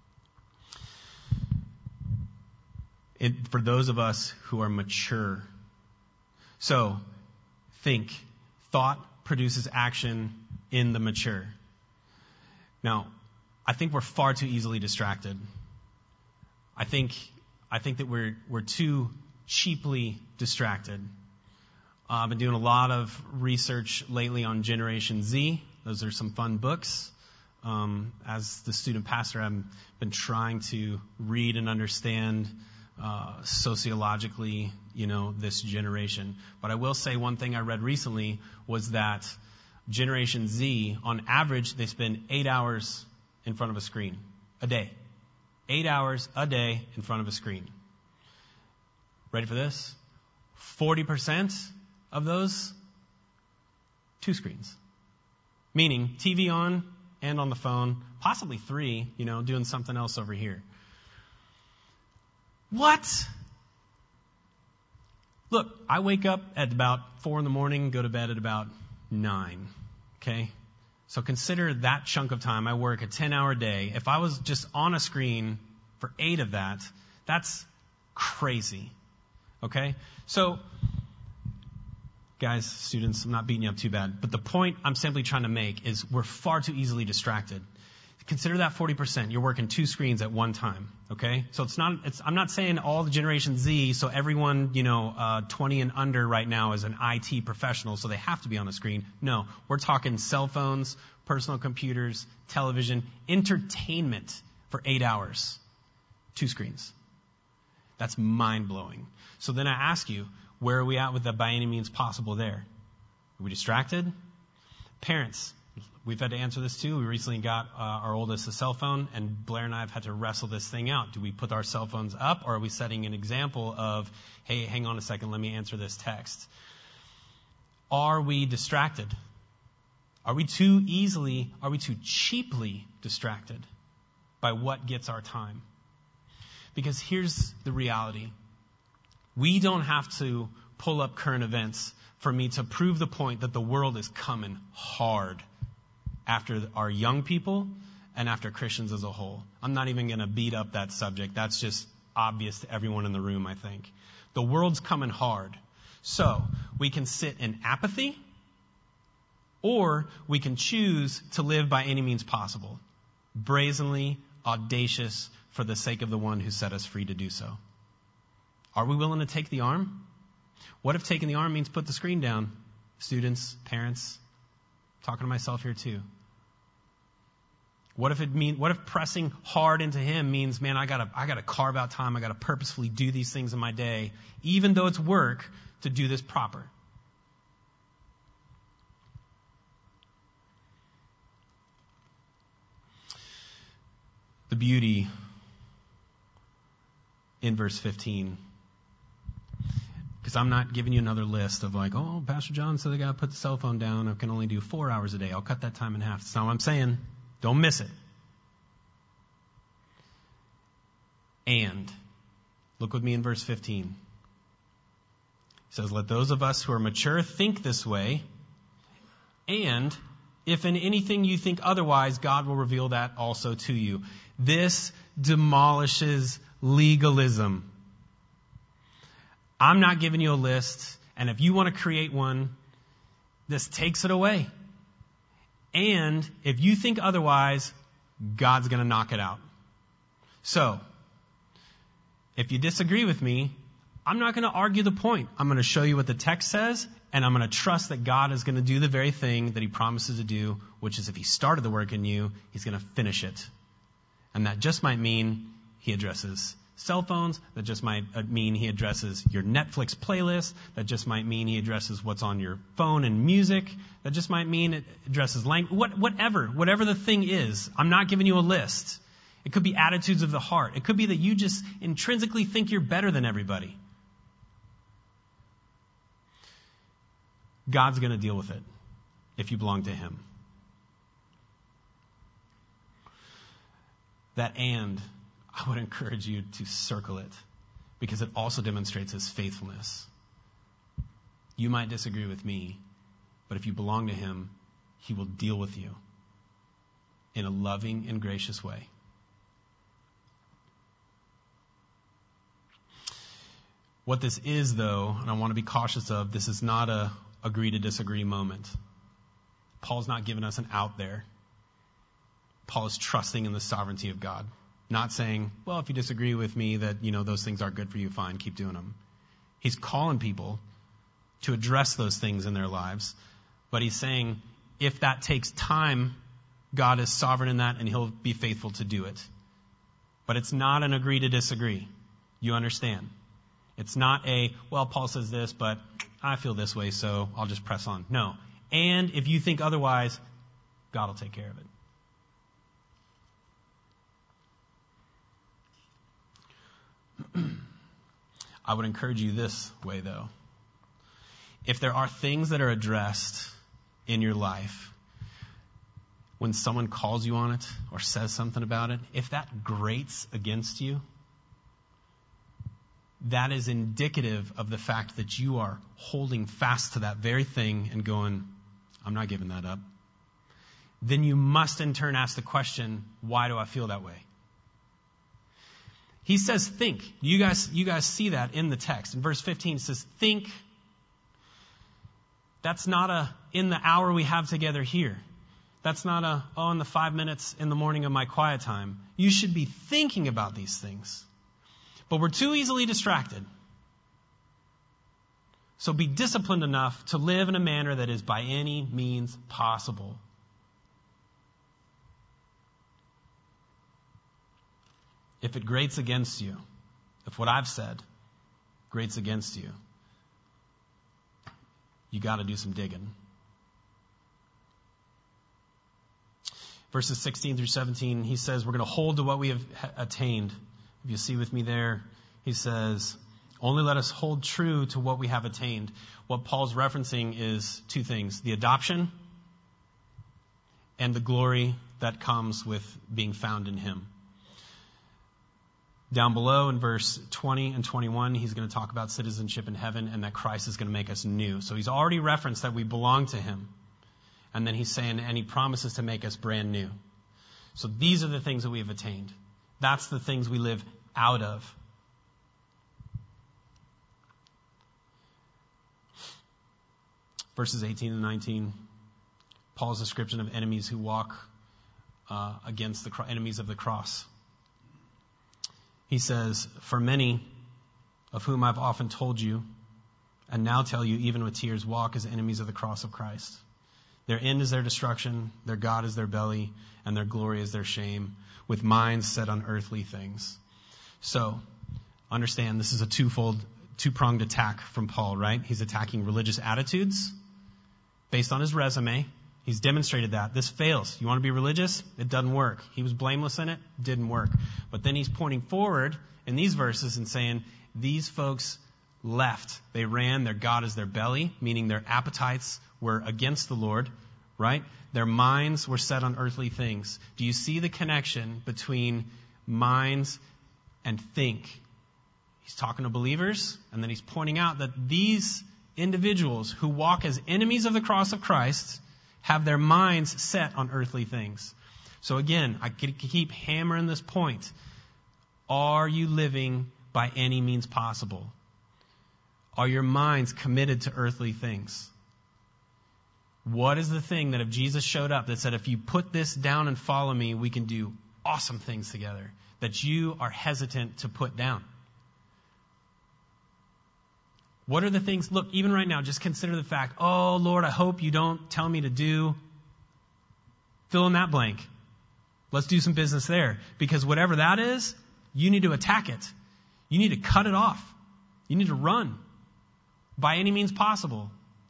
It, for those of us who are mature. So, think. Thought produces action in the mature. Now, I think we're far too easily distracted. I think, I think that we're, we're too cheaply distracted. Uh, I've been doing a lot of research lately on Generation Z. Those are some fun books. Um, as the student pastor, I've been trying to read and understand uh, sociologically, you know, this generation. But I will say one thing I read recently was that Generation Z, on average, they spend eight hours in front of a screen a day. Eight hours a day in front of a screen. Ready for this? forty percent of those, two screens. Meaning T V on and on the phone, possibly three, you know, doing something else over here. What? Look, I wake up at about four in the morning, go to bed at about nine. Okay? So consider that chunk of time. I work a ten-hour day. If I was just on a screen for eight of that, that's crazy. Okay? So Guys, students, I'm not beating you up too bad. But the point I'm simply trying to make is we're far too easily distracted. Consider that forty percent. You're working two screens at one time, okay? So it's not, it's, I'm not saying all the Generation Z, so everyone, you know, uh, twenty and under right now is an I T professional, so they have to be on the screen. No, we're talking cell phones, personal computers, television, entertainment for eight hours. Two screens. That's mind-blowing. So then I ask you, where are we at with the by any means possible there? Are we distracted? Parents, we've had to answer this too. We recently got uh, our oldest a cell phone, and Blair and I have had to wrestle this thing out. Do we put our cell phones up, or are we setting an example of, hey, hang on a second, let me answer this text? Are we distracted? Are we too easily, are we too cheaply distracted by what gets our time? Because here's the reality. We don't have to pull up current events for me to prove the point that the world is coming hard after our young people and after Christians as a whole. I'm not even going to beat up that subject. That's just obvious to everyone in the room, I think. The world's coming hard. So we can sit in apathy, or we can choose to live by any means possible, brazenly, audacious, for the sake of the one who set us free to do so. Are we willing to take the arm? What if taking the arm means put the screen down? Students, parents, talking to myself here too. What if it mean? What if pressing hard into Him means, man, I gotta, I gotta carve out time. I gotta purposefully do these things in my day, even though it's work, to do this proper. The beauty in verse fifteen. Because I'm not giving you another list of like, oh, Pastor John said I got to put the cell phone down. I can only do four hours a day. I'll cut that time in half. That's not what I'm saying. Don't miss it. And, look with me in verse fifteen. It says, let those of us who are mature think this way. And, if in anything you think otherwise, God will reveal that also to you. This demolishes legalism. I'm not giving you a list, and if you want to create one, this takes it away. And if you think otherwise, God's going to knock it out. So, if you disagree with me, I'm not going to argue the point. I'm going to show you what the text says, and I'm going to trust that God is going to do the very thing that He promises to do, which is if He started the work in you, He's going to finish it. And that just might mean He addresses cell phones. That just might mean He addresses your Netflix playlist. That just might mean He addresses what's on your phone and music. That just might mean it addresses language. What, whatever, whatever the thing is, I'm not giving you a list. It could be attitudes of the heart. It could be that you just intrinsically think you're better than everybody. God's going to deal with it if you belong to Him. That and, I would encourage you to circle it because it also demonstrates His faithfulness. You might disagree with me, but if you belong to Him, He will deal with you in a loving and gracious way. What this is, though, and I want to be cautious of, this is not a agree to disagree moment. Paul's not giving us an out there. Paul is trusting in the sovereignty of God. Not saying, well, if you disagree with me that, you know, those things aren't good for you, fine, keep doing them. He's calling people to address those things in their lives. But he's saying, if that takes time, God is sovereign in that and He'll be faithful to do it. But it's not an agree to disagree. You understand? It's not a, well, Paul says this, but I feel this way, so I'll just press on. No. And if you think otherwise, God will take care of it. I would encourage you this way, though. If there are things that are addressed in your life, when someone calls you on it or says something about it, if that grates against you, that is indicative of the fact that you are holding fast to that very thing and going, I'm not giving that up. Then you must in turn ask the question, why do I feel that way? He says, think. You guys, you guys see that in the text. In verse fifteen, it says, think. That's not a, in the hour we have together here. That's not a, oh, in the five minutes in the morning of my quiet time. You should be thinking about these things. But we're too easily distracted. So be disciplined enough to live in a manner that is by any means possible. If it grates against you, if what I've said grates against you, you got to do some digging. Verses sixteen through seventeen, he says, we're going to hold to what we have attained. If you see with me there, he says, only let us hold true to what we have attained. What Paul's referencing is two things: the adoption and the glory that comes with being found in him. Down below in verse twenty and twenty-one, he's going to talk about citizenship in heaven and that Christ is going to make us new. So he's already referenced that we belong to him. And then he's saying, and he promises to make us brand new. So these are the things that we have attained. That's the things we live out of. Verses eighteen and nineteen, Paul's description of enemies who walk uh, against the cro- enemies of the cross. He says, for many of whom I've often told you, and now tell you even with tears, walk as enemies of the cross of Christ. Their end is their destruction, their God is their belly, and their glory is their shame, with minds set on earthly things. So, understand this is a twofold, two-pronged attack from Paul, right? He's attacking religious attitudes based on his resume. He's demonstrated that. This fails. You want to be religious? It doesn't work. He was blameless in it. Didn't work. But then he's pointing forward in these verses and saying, these folks left. They ran. Their God is their belly, meaning their appetites were against the Lord, right? Their minds were set on earthly things. Do you see the connection between minds and think? He's talking to believers, and then he's pointing out that these individuals who walk as enemies of the cross of Christ have their minds set on earthly things. So again, I keep hammering this point. Are you living by any means possible? Are your minds committed to earthly things? What is the thing that if Jesus showed up that said, if you put this down and follow me, we can do awesome things together, that you are hesitant to put down? What are the things? Look, even right now, just consider the fact, oh, Lord, I hope you don't tell me to do, fill in that blank. Let's do some business there. Because whatever that is, you need to attack it. You need to cut it off. You need to run by any means possible.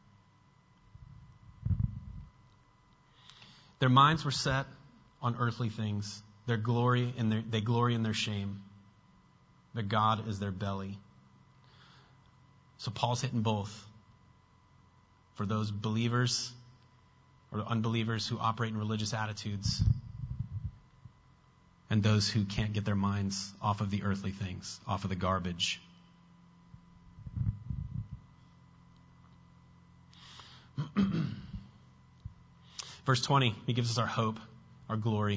Their minds were set on earthly things. Their glory and their, they glory in their shame. Their God is their belly. So Paul's hitting both. For those believers or unbelievers who operate in religious attitudes, and those who can't get their minds off of the earthly things, off of the garbage. Verse twenty, he gives us our hope, our glory.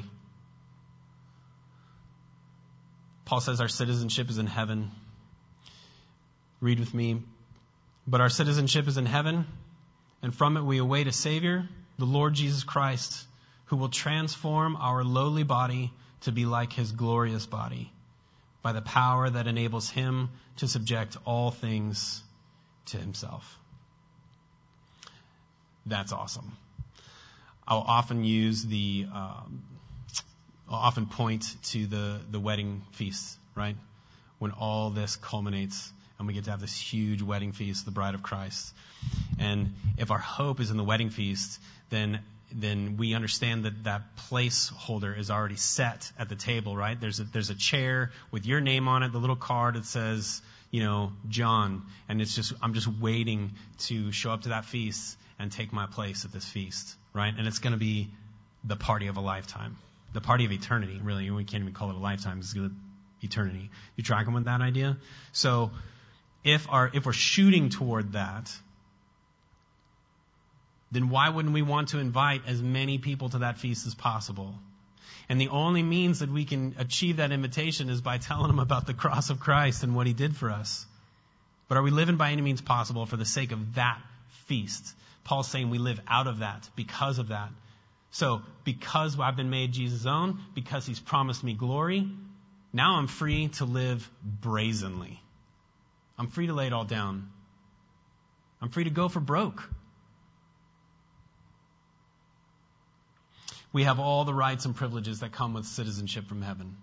Paul says our citizenship is in heaven. Read with me. But our citizenship is in heaven, and from it we await a Savior, the Lord Jesus Christ, who will transform our lowly body to be like his glorious body, by the power that enables him to subject all things to himself. That's awesome. I'll often use the, um, I'll often point to the, the wedding feast, right? When all this culminates and we get to have this huge wedding feast, the bride of Christ. And if our hope is in the wedding feast, then then we understand that that placeholder is already set at the table, right? There's a, there's a chair with your name on it, the little card that says, you know, John. And it's just, I'm just waiting to show up to that feast and take my place at this feast, right? And it's going to be the party of a lifetime. The party of eternity, really. We can't even call it a lifetime. It's going to eternity. You tracking with that idea? So if our, if we're shooting toward that, then why wouldn't we want to invite as many people to that feast as possible? And the only means that we can achieve that invitation is by telling them about the cross of Christ and what he did for us. But are we living by any means possible for the sake of that feast. Paul's saying we live out of that because of that. So because I've been made Jesus' own, because he's promised me glory, now I'm free to live brazenly. I'm free to lay it all down. I'm free to go for broke. We have all the rights and privileges that come with citizenship from heaven.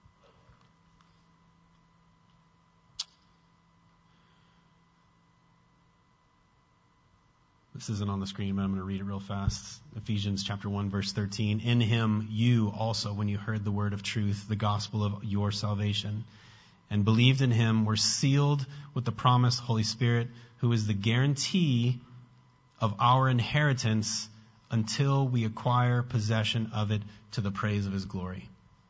This isn't on the screen, but I'm going to read it real fast. Ephesians chapter one, verse thirteen. In him you also, when you heard the word of truth, the gospel of your salvation, and believed in him, were sealed with the promised Holy Spirit, who is the guarantee of our inheritance until we acquire possession of it to the praise of his glory.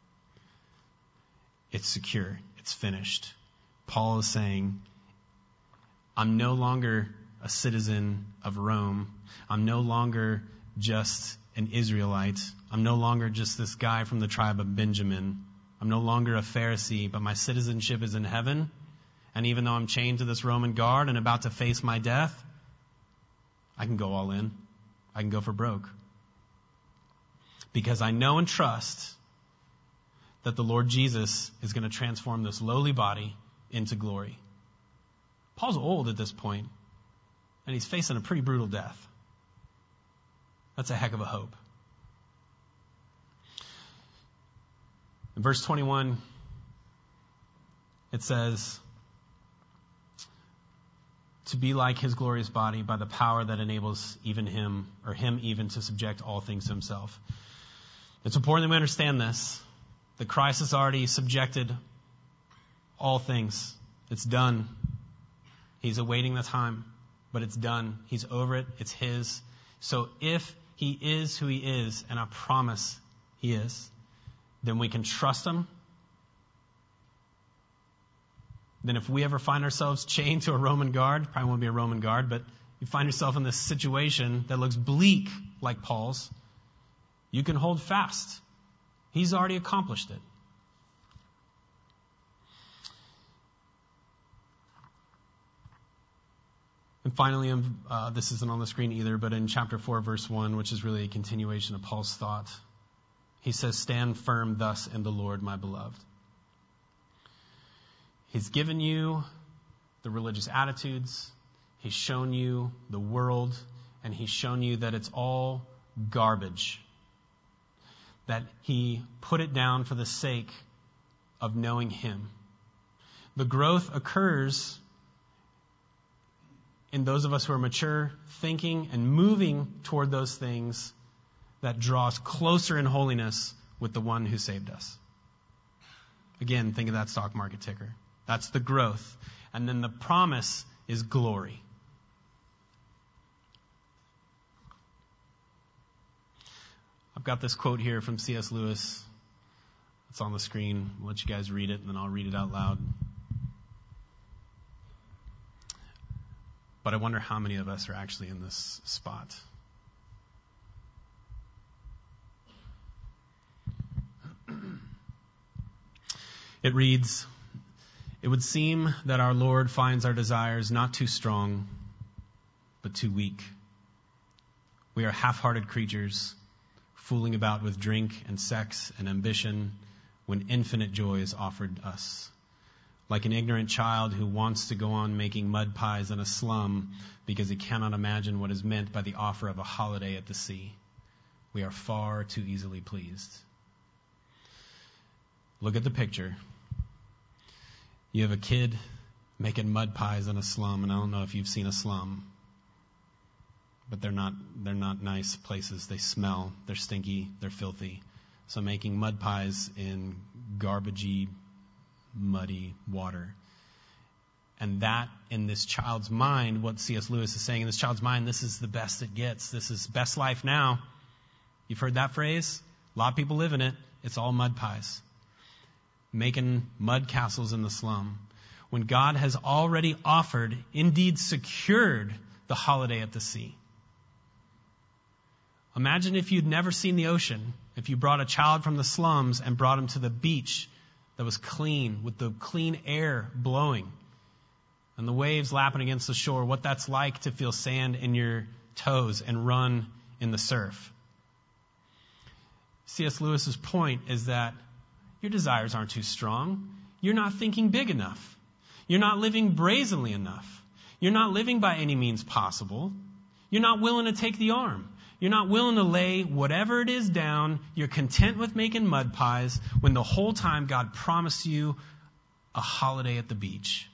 It's secure. It's finished. Paul is saying, I'm no longer a citizen of Rome. I'm no longer just an Israelite. I'm no longer just this guy from the tribe of Benjamin. I'm no longer a Pharisee, but my citizenship is in heaven. And even though I'm chained to this Roman guard and about to face my death, I can go all in. I can go for broke. Because I know and trust that the Lord Jesus is going to transform this lowly body into glory. Paul's old at this point, and he's facing a pretty brutal death. That's a heck of a hope. In verse twenty-one, it says, to be like his glorious body by the power that enables even him, or him even, to subject all things to himself. It's important that we understand this, that Christ has already subjected all things. It's done. He's awaiting the time, but it's done. He's over it. It's his. So if he is who he is, and I promise he is, then we can trust him. Then if we ever find ourselves chained to a Roman guard, probably won't be a Roman guard, but you find yourself in this situation that looks bleak like Paul's, you can hold fast. He's already accomplished it. And finally, uh, this isn't on the screen either, but in chapter four, verse one, which is really a continuation of Paul's thought, he says, stand firm thus in the Lord, my beloved. He's given you the religious attitudes. He's shown you the world, and he's shown you that it's all garbage. That he put it down for the sake of knowing him. The growth occurs in those of us who are mature, thinking and moving toward those things that draw us closer in holiness with the one who saved us. Again, think of that stock market ticker. That's the growth. And then the promise is glory. I've got this quote here from C S Lewis. It's on the screen. I'll let you guys read it, and then I'll read it out loud. But I wonder how many of us are actually in this spot. It reads, it would seem that our Lord finds our desires not too strong, but too weak. We are half-hearted creatures, fooling about with drink and sex and ambition when infinite joy is offered us. Like an ignorant child who wants to go on making mud pies in a slum because he cannot imagine what is meant by the offer of a holiday at the sea. We are far too easily pleased. Look at the picture. You have a kid making mud pies in a slum, and I don't know if you've seen a slum, but they're not they're not nice places. They smell, they're stinky, they're filthy. So making mud pies in garbagey, muddy water. And that, in this child's mind, what C S Lewis is saying, in this child's mind, this is the best it gets. This is best life now. You've heard that phrase? A lot of people live in it. It's all mud pies. Making mud castles in the slum. When God has already offered, indeed secured, the holiday at the sea. Imagine if you'd never seen the ocean, if you brought a child from the slums and brought him to the beach that was clean, with the clean air blowing. and the waves lapping against the shore, what that's like to feel sand in your toes and run in the surf. C S Lewis's point is that your desires aren't too strong. You're not thinking big enough. You're not living brazenly enough. You're not living by any means possible. You're not willing to take the arm. You're not willing to lay whatever it is down. You're content with making mud pies when the whole time God promised you a holiday at the beach.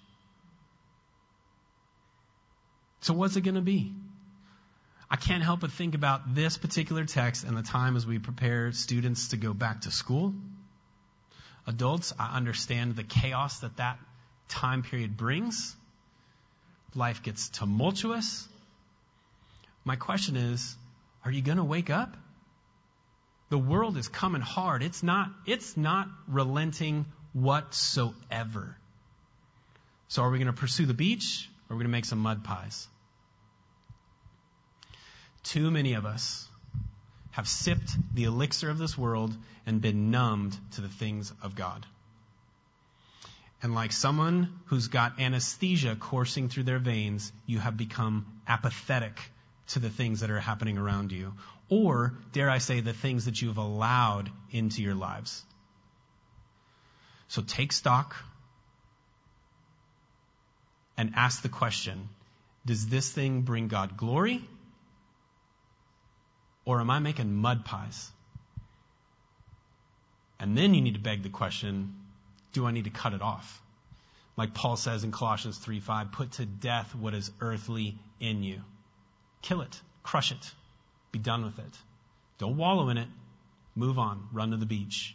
So what's it going to be? I can't help but think about this particular text and the time as we prepare students to go back to school. Adults, I understand the chaos that that time period brings. Life gets tumultuous. My question is, are you going to wake up? The world is coming hard. It's not, it's not relenting whatsoever. So are we going to pursue the beach, or are we going to make some mud pies? Too many of us have sipped the elixir of this world and been numbed to the things of God. And like someone who's got anesthesia coursing through their veins, you have become apathetic to the things that are happening around you. Or, dare I say, the things that you've allowed into your lives. So take stock and ask the question, does this thing bring God glory? Or am I making mud pies? And then you need to beg the question, do I need to cut it off? Like Paul says in Colossians three five, put to death what is earthly in you. Kill it. Crush it. Be done with it. Don't wallow in it. Move on. Run to the beach.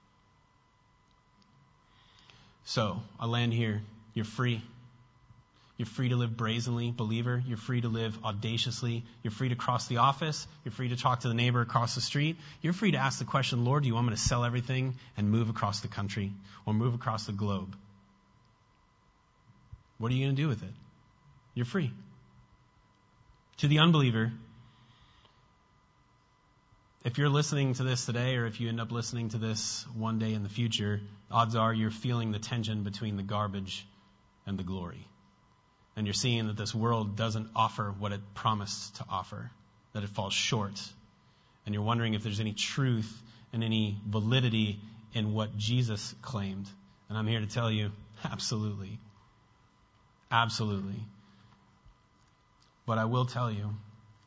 So, I land here. You're free. You're free to live brazenly, believer. You're free to live audaciously. You're free to cross the office. You're free to talk to the neighbor across the street. You're free to ask the question, Lord, do you want me to sell everything and move across the country or move across the globe? What are you going to do with it? You're free. To the unbeliever, if you're listening to this today, or if you end up listening to this one day in the future, odds are you're feeling the tension between the garbage and the glory. And you're seeing that this world doesn't offer what it promised to offer, that it falls short. And you're wondering if there's any truth and any validity in what Jesus claimed. And I'm here to tell you, absolutely. Absolutely. But I will tell you,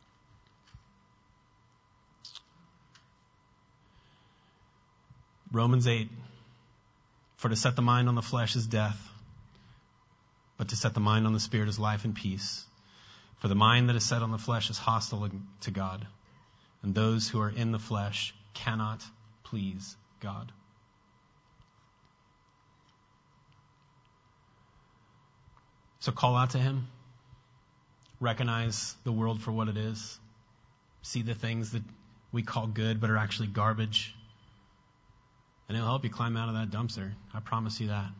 Romans eight, for to set the mind on the flesh is death, but to set the mind on the Spirit is life and peace. For the mind that is set on the flesh is hostile to God, and those who are in the flesh cannot please God. So call out to Him. Recognize the world for what it is. See the things that we call good but are actually garbage. And it'll help you climb out of that dumpster. I promise you that.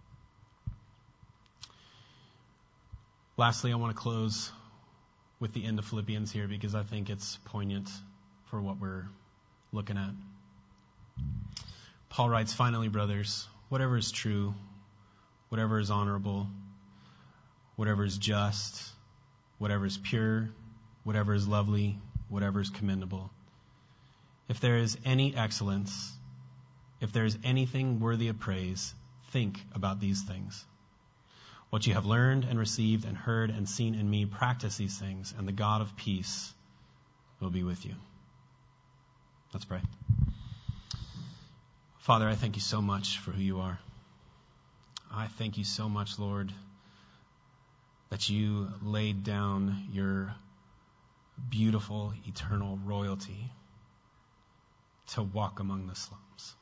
Lastly, I want to close with the end of Philippians here because I think it's poignant for what we're looking at. Paul writes, finally, brothers, whatever is true, whatever is honorable, whatever is just, whatever is pure, whatever is lovely, whatever is commendable. If there is any excellence, if there is anything worthy of praise, think about these things. What you have learned and received and heard and seen in me, practice these things, and the God of peace will be with you. Let's pray. Father, I thank you so much for who you are. I thank you so much, Lord, that you laid down your beautiful, eternal royalty to walk among the slums.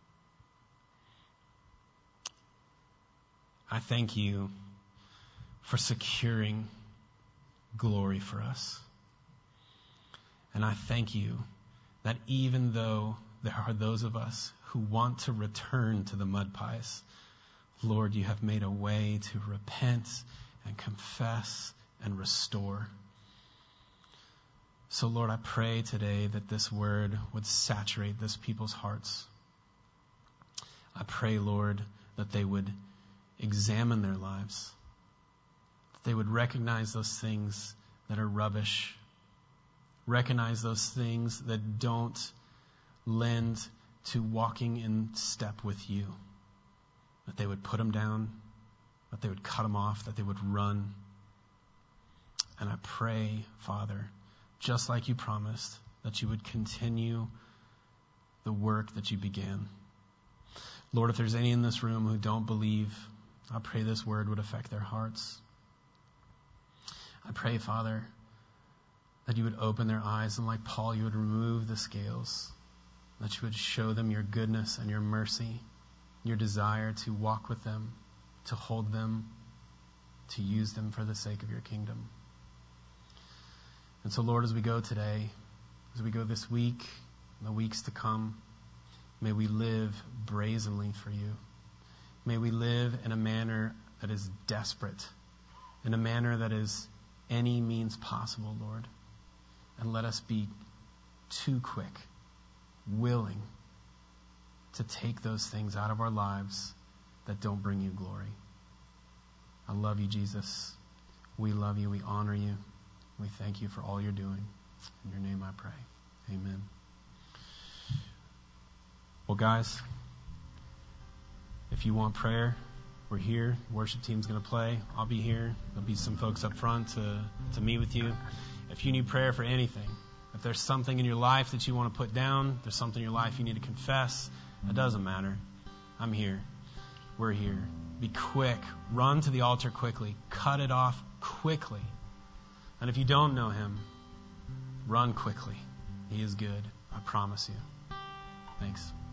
I thank you for securing glory for us. And I thank you that even though there are those of us who want to return to the mud pies, Lord, you have made a way to repent and confess and restore. So, Lord, I pray today that this word would saturate this people's hearts. I pray, Lord, that they would examine their lives They would recognize those things that are rubbish. Recognize those things that don't lend to walking in step with you. That they would put them down, that they would cut them off, that they would run. And I pray, Father, just like you promised, that you would continue the work that you began. Lord, if there's any in this room who don't believe, I pray this word would affect their hearts. I pray, Father, that you would open their eyes, and like Paul, you would remove the scales, that you would show them your goodness and your mercy, your desire to walk with them, to hold them, to use them for the sake of your kingdom. And so, Lord, as we go today, as we go this week, and the weeks to come, may we live brazenly for you. May we live in a manner that is desperate, in a manner that is any means possible, Lord. And let us be too quick, willing to take those things out of our lives that don't bring you glory. I love you, Jesus. We love you. We honor you. We thank you for all you're doing. In your name I pray. Amen. Well, guys, if you want prayer, we're here. Worship team's going to play. I'll be here. There'll be some folks up front to, to meet with you. If you need prayer for anything, if there's something in your life that you want to put down, there's something in your life you need to confess, it doesn't matter. I'm here. We're here. Be quick. Run to the altar quickly. Cut it off quickly. And if you don't know him, run quickly. He is good. I promise you. Thanks.